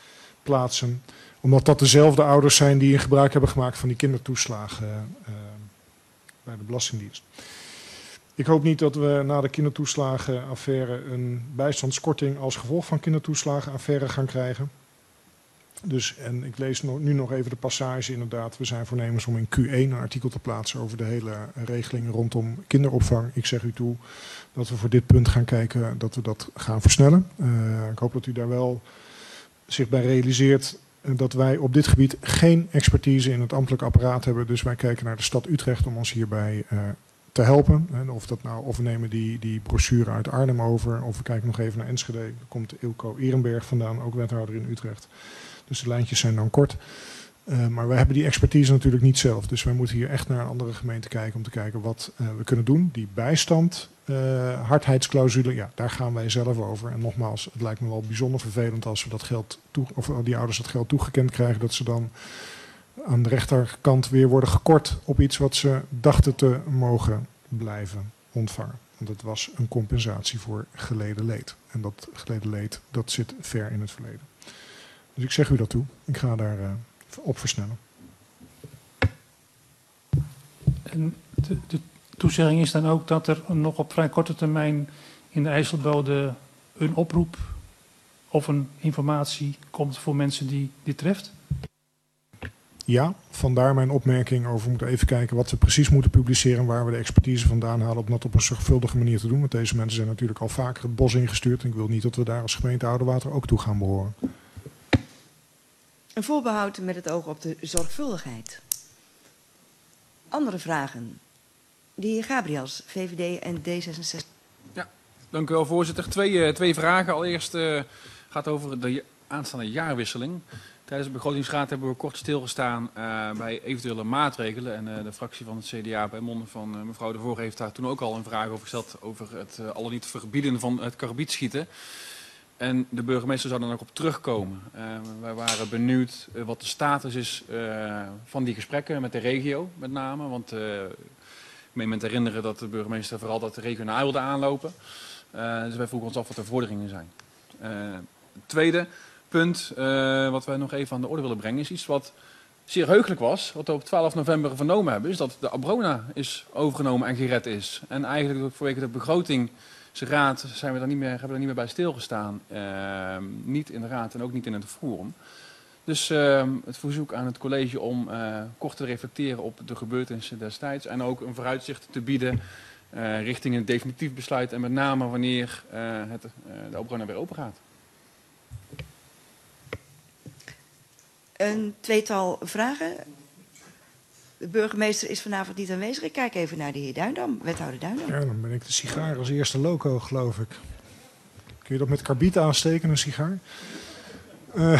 plaatsen. Omdat dat dezelfde ouders zijn die gebruik hebben gemaakt van die kindertoeslagen uh, bij de Belastingdienst. Ik hoop niet dat we na de kindertoeslagenaffaire een bijstandskorting als gevolg van kindertoeslagenaffaire gaan krijgen. Dus, en ik lees nu nog even de passage inderdaad. We zijn voornemens om in Q één een artikel te plaatsen over de hele regeling rondom kinderopvang. Ik zeg u toe dat we voor dit punt gaan kijken dat we dat gaan versnellen. Uh, ik hoop dat u daar wel zich bij realiseert dat wij op dit gebied geen expertise in het ambtelijk apparaat hebben. Dus wij kijken naar de stad Utrecht om ons hierbij uh, te helpen. En of, dat nou, of we nemen die, die brochure uit Arnhem over, of we kijken nog even naar Enschede. Daar komt Ilko Ehrenberg vandaan, ook wethouder in Utrecht. Dus de lijntjes zijn dan kort. Uh, maar wij hebben die expertise natuurlijk niet zelf. Dus wij moeten hier echt naar een andere gemeente kijken om te kijken wat uh, we kunnen doen. Die bijstand, uh, hardheidsclausule, ja, daar gaan wij zelf over. En nogmaals, het lijkt me wel bijzonder vervelend als we dat geld toe, of die ouders dat geld toegekend krijgen, dat ze dan aan de rechterkant weer worden gekort op iets wat ze dachten te mogen blijven ontvangen. Want het was een compensatie voor geleden leed. En dat geleden leed, dat zit ver in het verleden. Dus ik zeg u dat toe. Ik ga daar uh, op versnellen. En de, de toezegging is dan ook dat er nog op vrij korte termijn in de IJsselbode een oproep of een informatie komt voor mensen die dit treft? Ja, vandaar mijn opmerking over. We moeten even kijken wat we precies moeten publiceren, waar we de expertise vandaan halen om dat op een zorgvuldige manier te doen. Want deze mensen zijn natuurlijk al vaker het bos ingestuurd. En ik wil niet dat we daar als gemeente Oudewater ook toe gaan behoren. Een voorbehoud met het oog op de zorgvuldigheid. Andere vragen? De heer Gabriels, V V D en D zesenzestig. Ja, dank u wel, voorzitter. Twee, uh, twee vragen. Allereerst uh, gaat over de aanstaande jaarwisseling. Tijdens de begrotingsraad hebben we kort stilgestaan uh, bij eventuele maatregelen. En uh, de fractie van het C D A bij monden van uh, mevrouw De Voogd heeft daar toen ook al een vraag over gesteld over het uh, al dan niet verbieden van het karbietschieten. En de burgemeester zou dan ook op terugkomen. Uh, wij waren benieuwd uh, wat de status is uh, van die gesprekken met de regio met name. Want uh, ik meen me te herinneren dat de burgemeester vooral dat regionaal wilde aanlopen. Uh, dus wij vroegen ons af wat de vorderingen zijn. Uh, het tweede punt uh, wat wij nog even aan de orde willen brengen is iets wat zeer heugelijk was. Wat we op twaalf november vernomen hebben is dat de Abrona is overgenomen en gered is. En eigenlijk vanwege de begroting... De raad zijn we daar niet meer, hebben we daar niet meer bij stilgestaan. Uh, niet in de raad en ook niet in het forum. Dus uh, het verzoek aan het college om uh, kort te reflecteren op de gebeurtenissen destijds. En ook een vooruitzicht te bieden uh, richting een definitief besluit. En met name wanneer uh, het, uh, de Abrona weer open gaat. Een tweetal vragen. De burgemeester is vanavond niet aanwezig. Ik kijk even naar de heer Duindam, wethouder Duindam. Ja, dan ben ik de sigaar als eerste loco, geloof ik. Kun je dat met karbiet aansteken, een sigaar? Uh,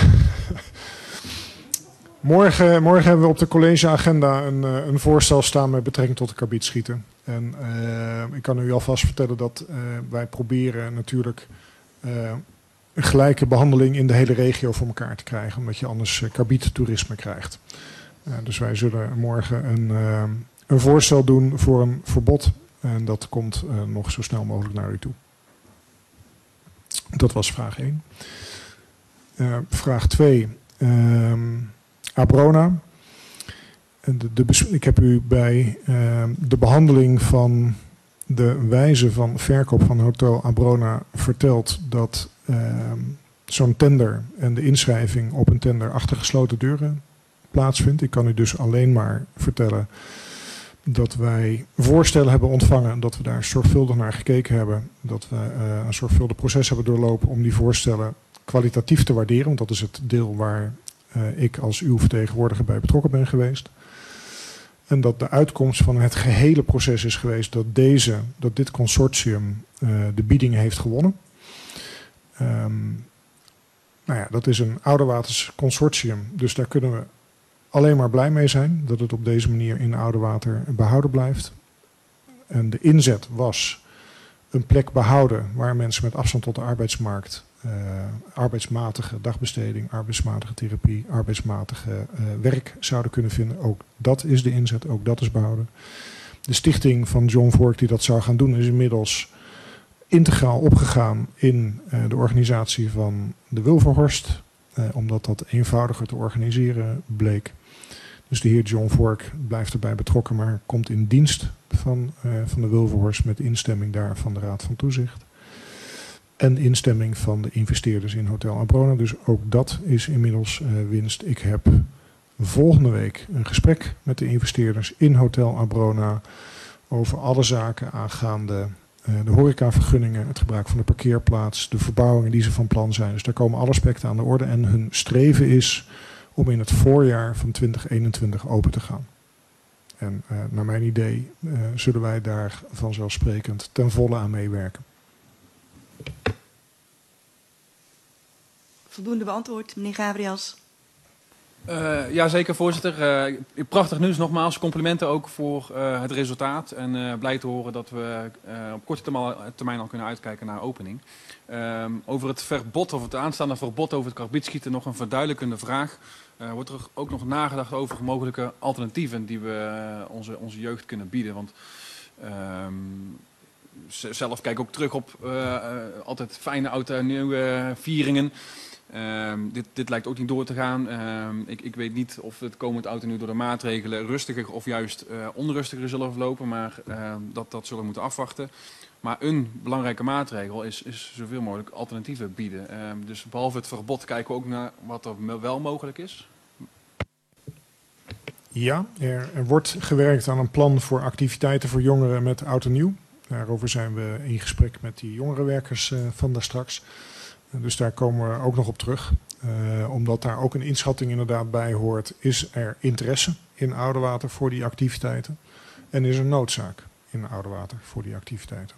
morgen, morgen hebben we op de collegeagenda een, een voorstel staan met betrekking tot de karbietschieten. En uh, ik kan u alvast vertellen dat uh, wij proberen natuurlijk uh, een gelijke behandeling in de hele regio voor elkaar te krijgen. Omdat je anders uh, karbiettoerisme krijgt. Uh, dus wij zullen morgen een, uh, een voorstel doen voor een verbod. En dat komt uh, nog zo snel mogelijk naar u toe. Dat was vraag één. Uh, vraag twee. Uh, Abrona. De, de, ik heb u bij uh, de behandeling van de wijze van verkoop van Hotel Abrona verteld dat uh, zo'n tender en de inschrijving op een tender achter gesloten deuren plaatsvindt. Ik kan u dus alleen maar vertellen dat wij voorstellen hebben ontvangen en dat we daar zorgvuldig naar gekeken hebben. Dat we uh, een zorgvuldig proces hebben doorlopen om die voorstellen kwalitatief te waarderen. Want dat is het deel waar uh, ik als uw vertegenwoordiger bij betrokken ben geweest. En dat de uitkomst van het gehele proces is geweest dat, deze, dat dit consortium uh, de bieding heeft gewonnen. Um, nou ja, dat is een Ouderwaters consortium, dus daar kunnen we alleen maar blij mee zijn dat het op deze manier in Oudewater behouden blijft. En de inzet was een plek behouden waar mensen met afstand tot de arbeidsmarkt, uh, arbeidsmatige dagbesteding, arbeidsmatige therapie, arbeidsmatige uh, werk zouden kunnen vinden. Ook dat is de inzet, ook dat is behouden. De stichting van John Vork die dat zou gaan doen is inmiddels integraal opgegaan in uh, de organisatie van de Wilverhorst uh, omdat dat eenvoudiger te organiseren bleek. Dus de heer John Vork blijft erbij betrokken, maar komt in dienst van, uh, van de Wilverhorst met instemming daar van de Raad van Toezicht. En instemming van de investeerders in Hotel Abrona. Dus ook dat is inmiddels uh, winst. Ik heb volgende week een gesprek met de investeerders in Hotel Abrona over alle zaken aangaande uh, de horecavergunningen, het gebruik van de parkeerplaats, de verbouwingen die ze van plan zijn. Dus daar komen alle aspecten aan de orde. En hun streven is om in het voorjaar van twintig eenentwintig open te gaan. En uh, naar mijn idee uh, zullen wij daar vanzelfsprekend ten volle aan meewerken. Voldoende beantwoord, meneer Gabriels. Uh, ja, zeker, voorzitter. Uh, prachtig nieuws, nogmaals. Complimenten ook voor uh, het resultaat. En uh, blij te horen dat we uh, op korte termijn, termijn al kunnen uitkijken naar opening. Uh, over het verbod, of het aanstaande verbod over het karbietschieten, nog een verduidelijkende vraag. Uh, wordt er ook nog nagedacht over mogelijke alternatieven die we uh, onze, onze jeugd kunnen bieden? Want uh, zelf kijk ik ook terug op uh, uh, altijd fijne oud en nieuwe vieringen. Uh, dit, dit lijkt ook niet door te gaan. Uh, ik, ik weet niet of het komend oud en nieuw door de maatregelen rustiger of juist uh, onrustiger zullen verlopen. Maar uh, dat, dat zullen we moeten afwachten. Maar een belangrijke maatregel is, is zoveel mogelijk alternatieven bieden. Uh, dus behalve het verbod kijken we ook naar wat er wel mogelijk is. Ja, er, er wordt gewerkt aan een plan voor activiteiten voor jongeren met oud en nieuw. Daarover zijn we in gesprek met die jongerenwerkers uh, van daar straks. Dus daar komen we ook nog op terug. Uh, omdat daar ook een inschatting inderdaad bij hoort. Is er interesse in Oudewater voor die activiteiten? En is er noodzaak in Oudewater voor die activiteiten?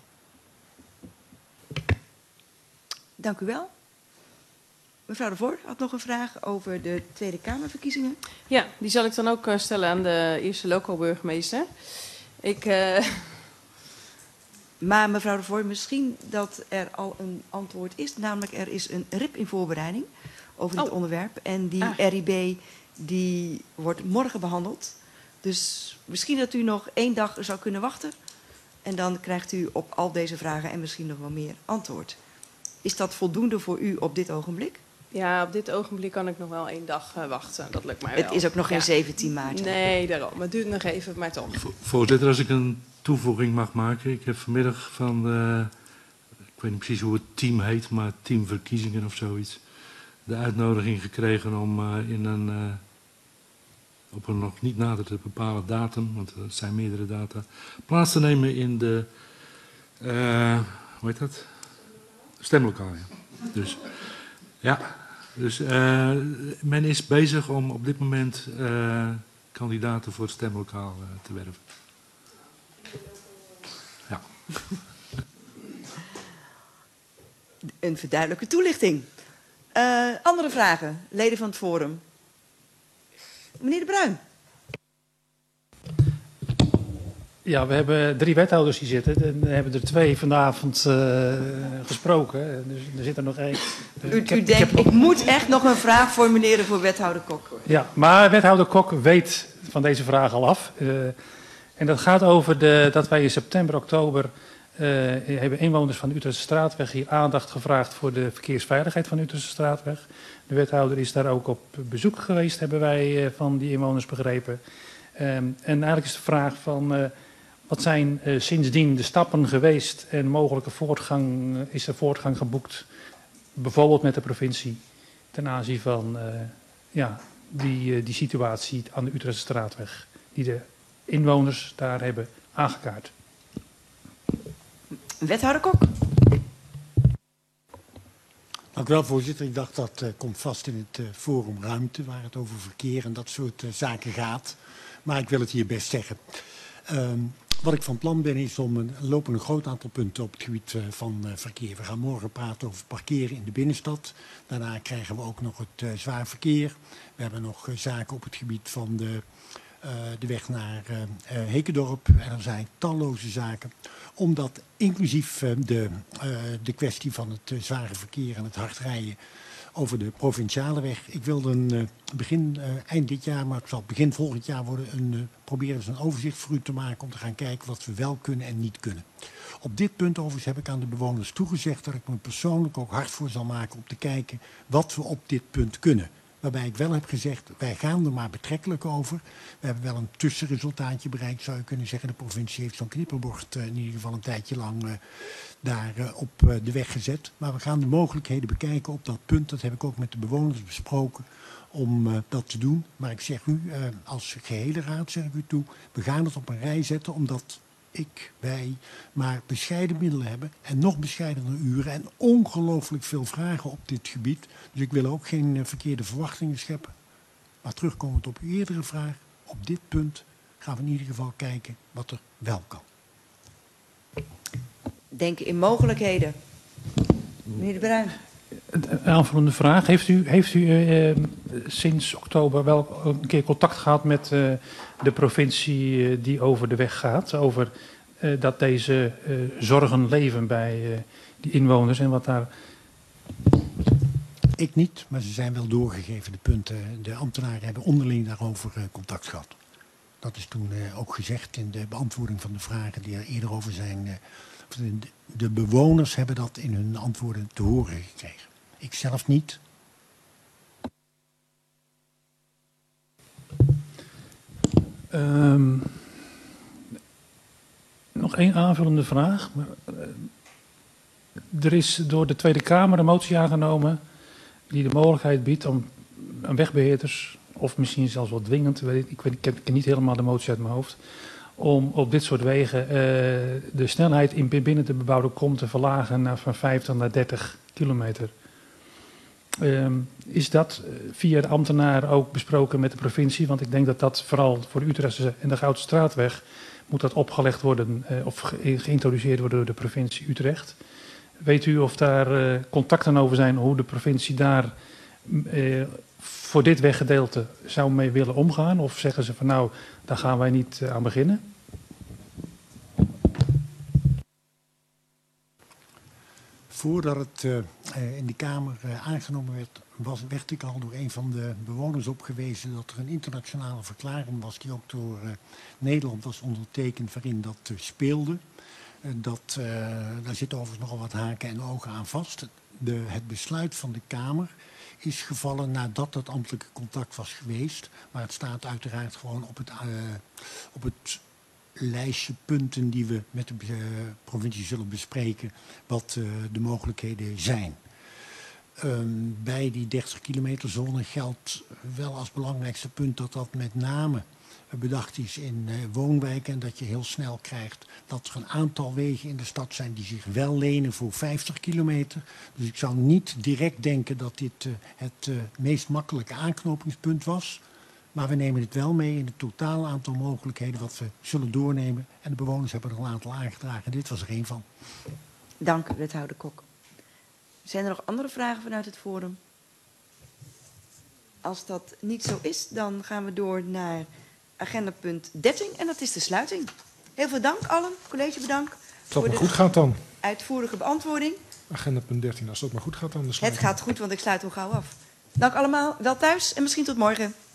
Dank u wel. Mevrouw de Voort had nog een vraag over de Tweede Kamerverkiezingen. Ja, die zal ik dan ook uh, stellen aan de eerste loco-burgemeester. Ik... Uh... Maar mevrouw de Voort, misschien dat er al een antwoord is. Namelijk, er is een R I P in voorbereiding over dit oh. onderwerp. En die ah. R I B die wordt morgen behandeld. Dus misschien dat u nog één dag zou kunnen wachten. En dan krijgt u op al deze vragen en misschien nog wel meer antwoord. Is dat voldoende voor u op dit ogenblik? Ja, op dit ogenblik kan ik nog wel één dag uh, wachten. Dat lukt mij wel. Het is ook nog geen ja. zeventien maart. Nee, daarom. Maar het duurt nog even, maar toch. Voorzitter, als ik een toevoeging mag maken. Ik heb vanmiddag van, de, ik weet niet precies hoe het team heet, maar team verkiezingen of zoiets, de uitnodiging gekregen om uh, in een, uh, op een nog niet nader te bepalen datum, want er zijn meerdere data, plaats te nemen in de, uh, hoe heet dat? Stemlokaal. Ja. Dus, ja, dus uh, men is bezig om op dit moment uh, kandidaten voor het stemlokaal uh, te werven. Ja. Een verduidelijke toelichting. Uh, andere vragen, leden van het Forum. Meneer De Bruin. Ja, we hebben drie wethouders hier zitten. En we hebben er twee vanavond uh, gesproken. Dus er zit er nog één. Dus u, ik, heb, u denkt, ik, heb... ik moet echt nog een vraag formuleren voor wethouder Kok. Ja, maar wethouder Kok weet van deze vraag al af. Uh, en dat gaat over de, dat wij in september, oktober... Uh, hebben inwoners van de Utrechtse Straatweg hier aandacht gevraagd voor de verkeersveiligheid van de Utrechtse Straatweg. De wethouder is daar ook op bezoek geweest, hebben wij uh, van die inwoners begrepen. Um, en eigenlijk is de vraag van... Uh, Wat zijn uh, sindsdien de stappen geweest en mogelijke voortgang, uh, is er voortgang geboekt, bijvoorbeeld met de provincie, ten aanzien van uh, ja, die, uh, die situatie aan de Utrechtse Straatweg, die de inwoners daar hebben aangekaart. Wethouder Kok. Dank u wel, voorzitter. Ik dacht dat uh, komt vast in het uh, forum ruimte, waar het over verkeer en dat soort uh, zaken gaat. Maar ik wil het hier best zeggen. Um, Wat ik van plan ben is om een, lopen een groot aantal punten op het gebied uh, van uh, verkeer. We gaan morgen praten over parkeren in de binnenstad. Daarna krijgen we ook nog het uh, zwaar verkeer. We hebben nog uh, zaken op het gebied van de, uh, de weg naar uh, uh, Hekendorp. En er zijn talloze zaken. Omdat inclusief uh, de, uh, de kwestie van het uh, zware verkeer en het hard rijden over de provinciale weg. Ik wilde een uh, begin, uh, eind dit jaar, maar het zal begin volgend jaar worden, een, uh, proberen eens een overzicht voor u te maken om te gaan kijken wat we wel kunnen en niet kunnen. Op dit punt overigens heb ik aan de bewoners toegezegd dat ik me persoonlijk ook hard voor zal maken om te kijken wat we op dit punt kunnen. Waarbij ik wel heb gezegd, wij gaan er maar betrekkelijk over. We hebben wel een tussenresultaatje bereikt, zou je kunnen zeggen. De provincie heeft zo'n knipperbord uh, in ieder geval een tijdje lang uh, daar uh, op uh, de weg gezet. Maar we gaan de mogelijkheden bekijken op dat punt. Dat heb ik ook met de bewoners besproken om uh, dat te doen. Maar ik zeg u, uh, als gehele raad zeg ik u toe, we gaan het op een rij zetten omdat ik, wij, maar bescheiden middelen hebben en nog bescheidener uren en ongelooflijk veel vragen op dit gebied. Dus ik wil ook geen uh, verkeerde verwachtingen scheppen. Maar terugkomend op uw eerdere vraag, op dit punt gaan we in ieder geval kijken wat er wel kan. Denken in mogelijkheden. Meneer De Bruin. Een aanvullende vraag. Heeft u, heeft u uh, sinds oktober wel een keer contact gehad met uh, de provincie uh, die over de weg gaat? Over uh, dat deze uh, zorgen leven bij uh, die inwoners en wat daar... Ik niet, maar ze zijn wel doorgegeven, de punten. De ambtenaren hebben onderling daarover uh, contact gehad. Dat is toen uh, ook gezegd in de beantwoording van de vragen die er eerder over zijn. Uh, de, de bewoners hebben dat in hun antwoorden te horen gekregen. Ik zelf niet. Um, nog één aanvullende vraag. Maar, uh, er is door de Tweede Kamer een motie aangenomen die de mogelijkheid biedt om aan wegbeheerders, of misschien zelfs wel dwingend, weet ik, ik, weet, ik, heb, ik heb niet helemaal de motie uit mijn hoofd, om op dit soort wegen uh, de snelheid in binnen de bebouwde kom te verlagen naar van vijftig naar dertig kilometer. Um, is dat via de ambtenaar ook besproken met de provincie? Want ik denk dat dat vooral voor de Utrechtse en de Goudse Straatweg moet dat opgelegd worden uh, of ge geïntroduceerd worden door de provincie Utrecht. Weet u of daar uh, contacten over zijn hoe de provincie daar uh, voor dit weggedeelte zou mee willen omgaan? Of zeggen ze van nou, daar gaan wij niet uh, aan beginnen? Voordat het uh, in de Kamer uh, aangenomen werd, was, werd ik al door een van de bewoners op gewezen dat er een internationale verklaring was die ook door uh, Nederland was ondertekend waarin dat uh, speelde. Uh, dat, uh, daar zitten overigens nogal wat haken en ogen aan vast. De, het besluit van de Kamer is gevallen nadat het ambtelijke contact was geweest. Maar het staat uiteraard gewoon op het, uh, op het lijstje punten die we met de uh, provincie zullen bespreken wat uh, de mogelijkheden zijn. Um, bij die dertig kilometer zone geldt wel als belangrijkste punt dat dat met name bedacht is in uh, woonwijken en dat je heel snel krijgt dat er een aantal wegen in de stad zijn die zich wel lenen voor vijftig kilometer. Dus ik zou niet direct denken dat dit uh, het uh, meest makkelijke aanknopingspunt was. Maar we nemen het wel mee in het totaal aantal mogelijkheden wat we zullen doornemen. En de bewoners hebben er een aantal aangedragen. Dit was er één van. Dank, wethouder Kok. Zijn er nog andere vragen vanuit het forum? Als dat niet zo is, dan gaan we door naar agenda punt dertien. En dat is de sluiting. Heel veel dank allen. College bedankt. Als dat maar goed gaat dan. Uitvoerige beantwoording. Agenda punt dertien. Als dat maar goed gaat dan. De sluiting. Het gaat goed, want ik sluit hem gauw af. Dank allemaal. Wel thuis en misschien tot morgen.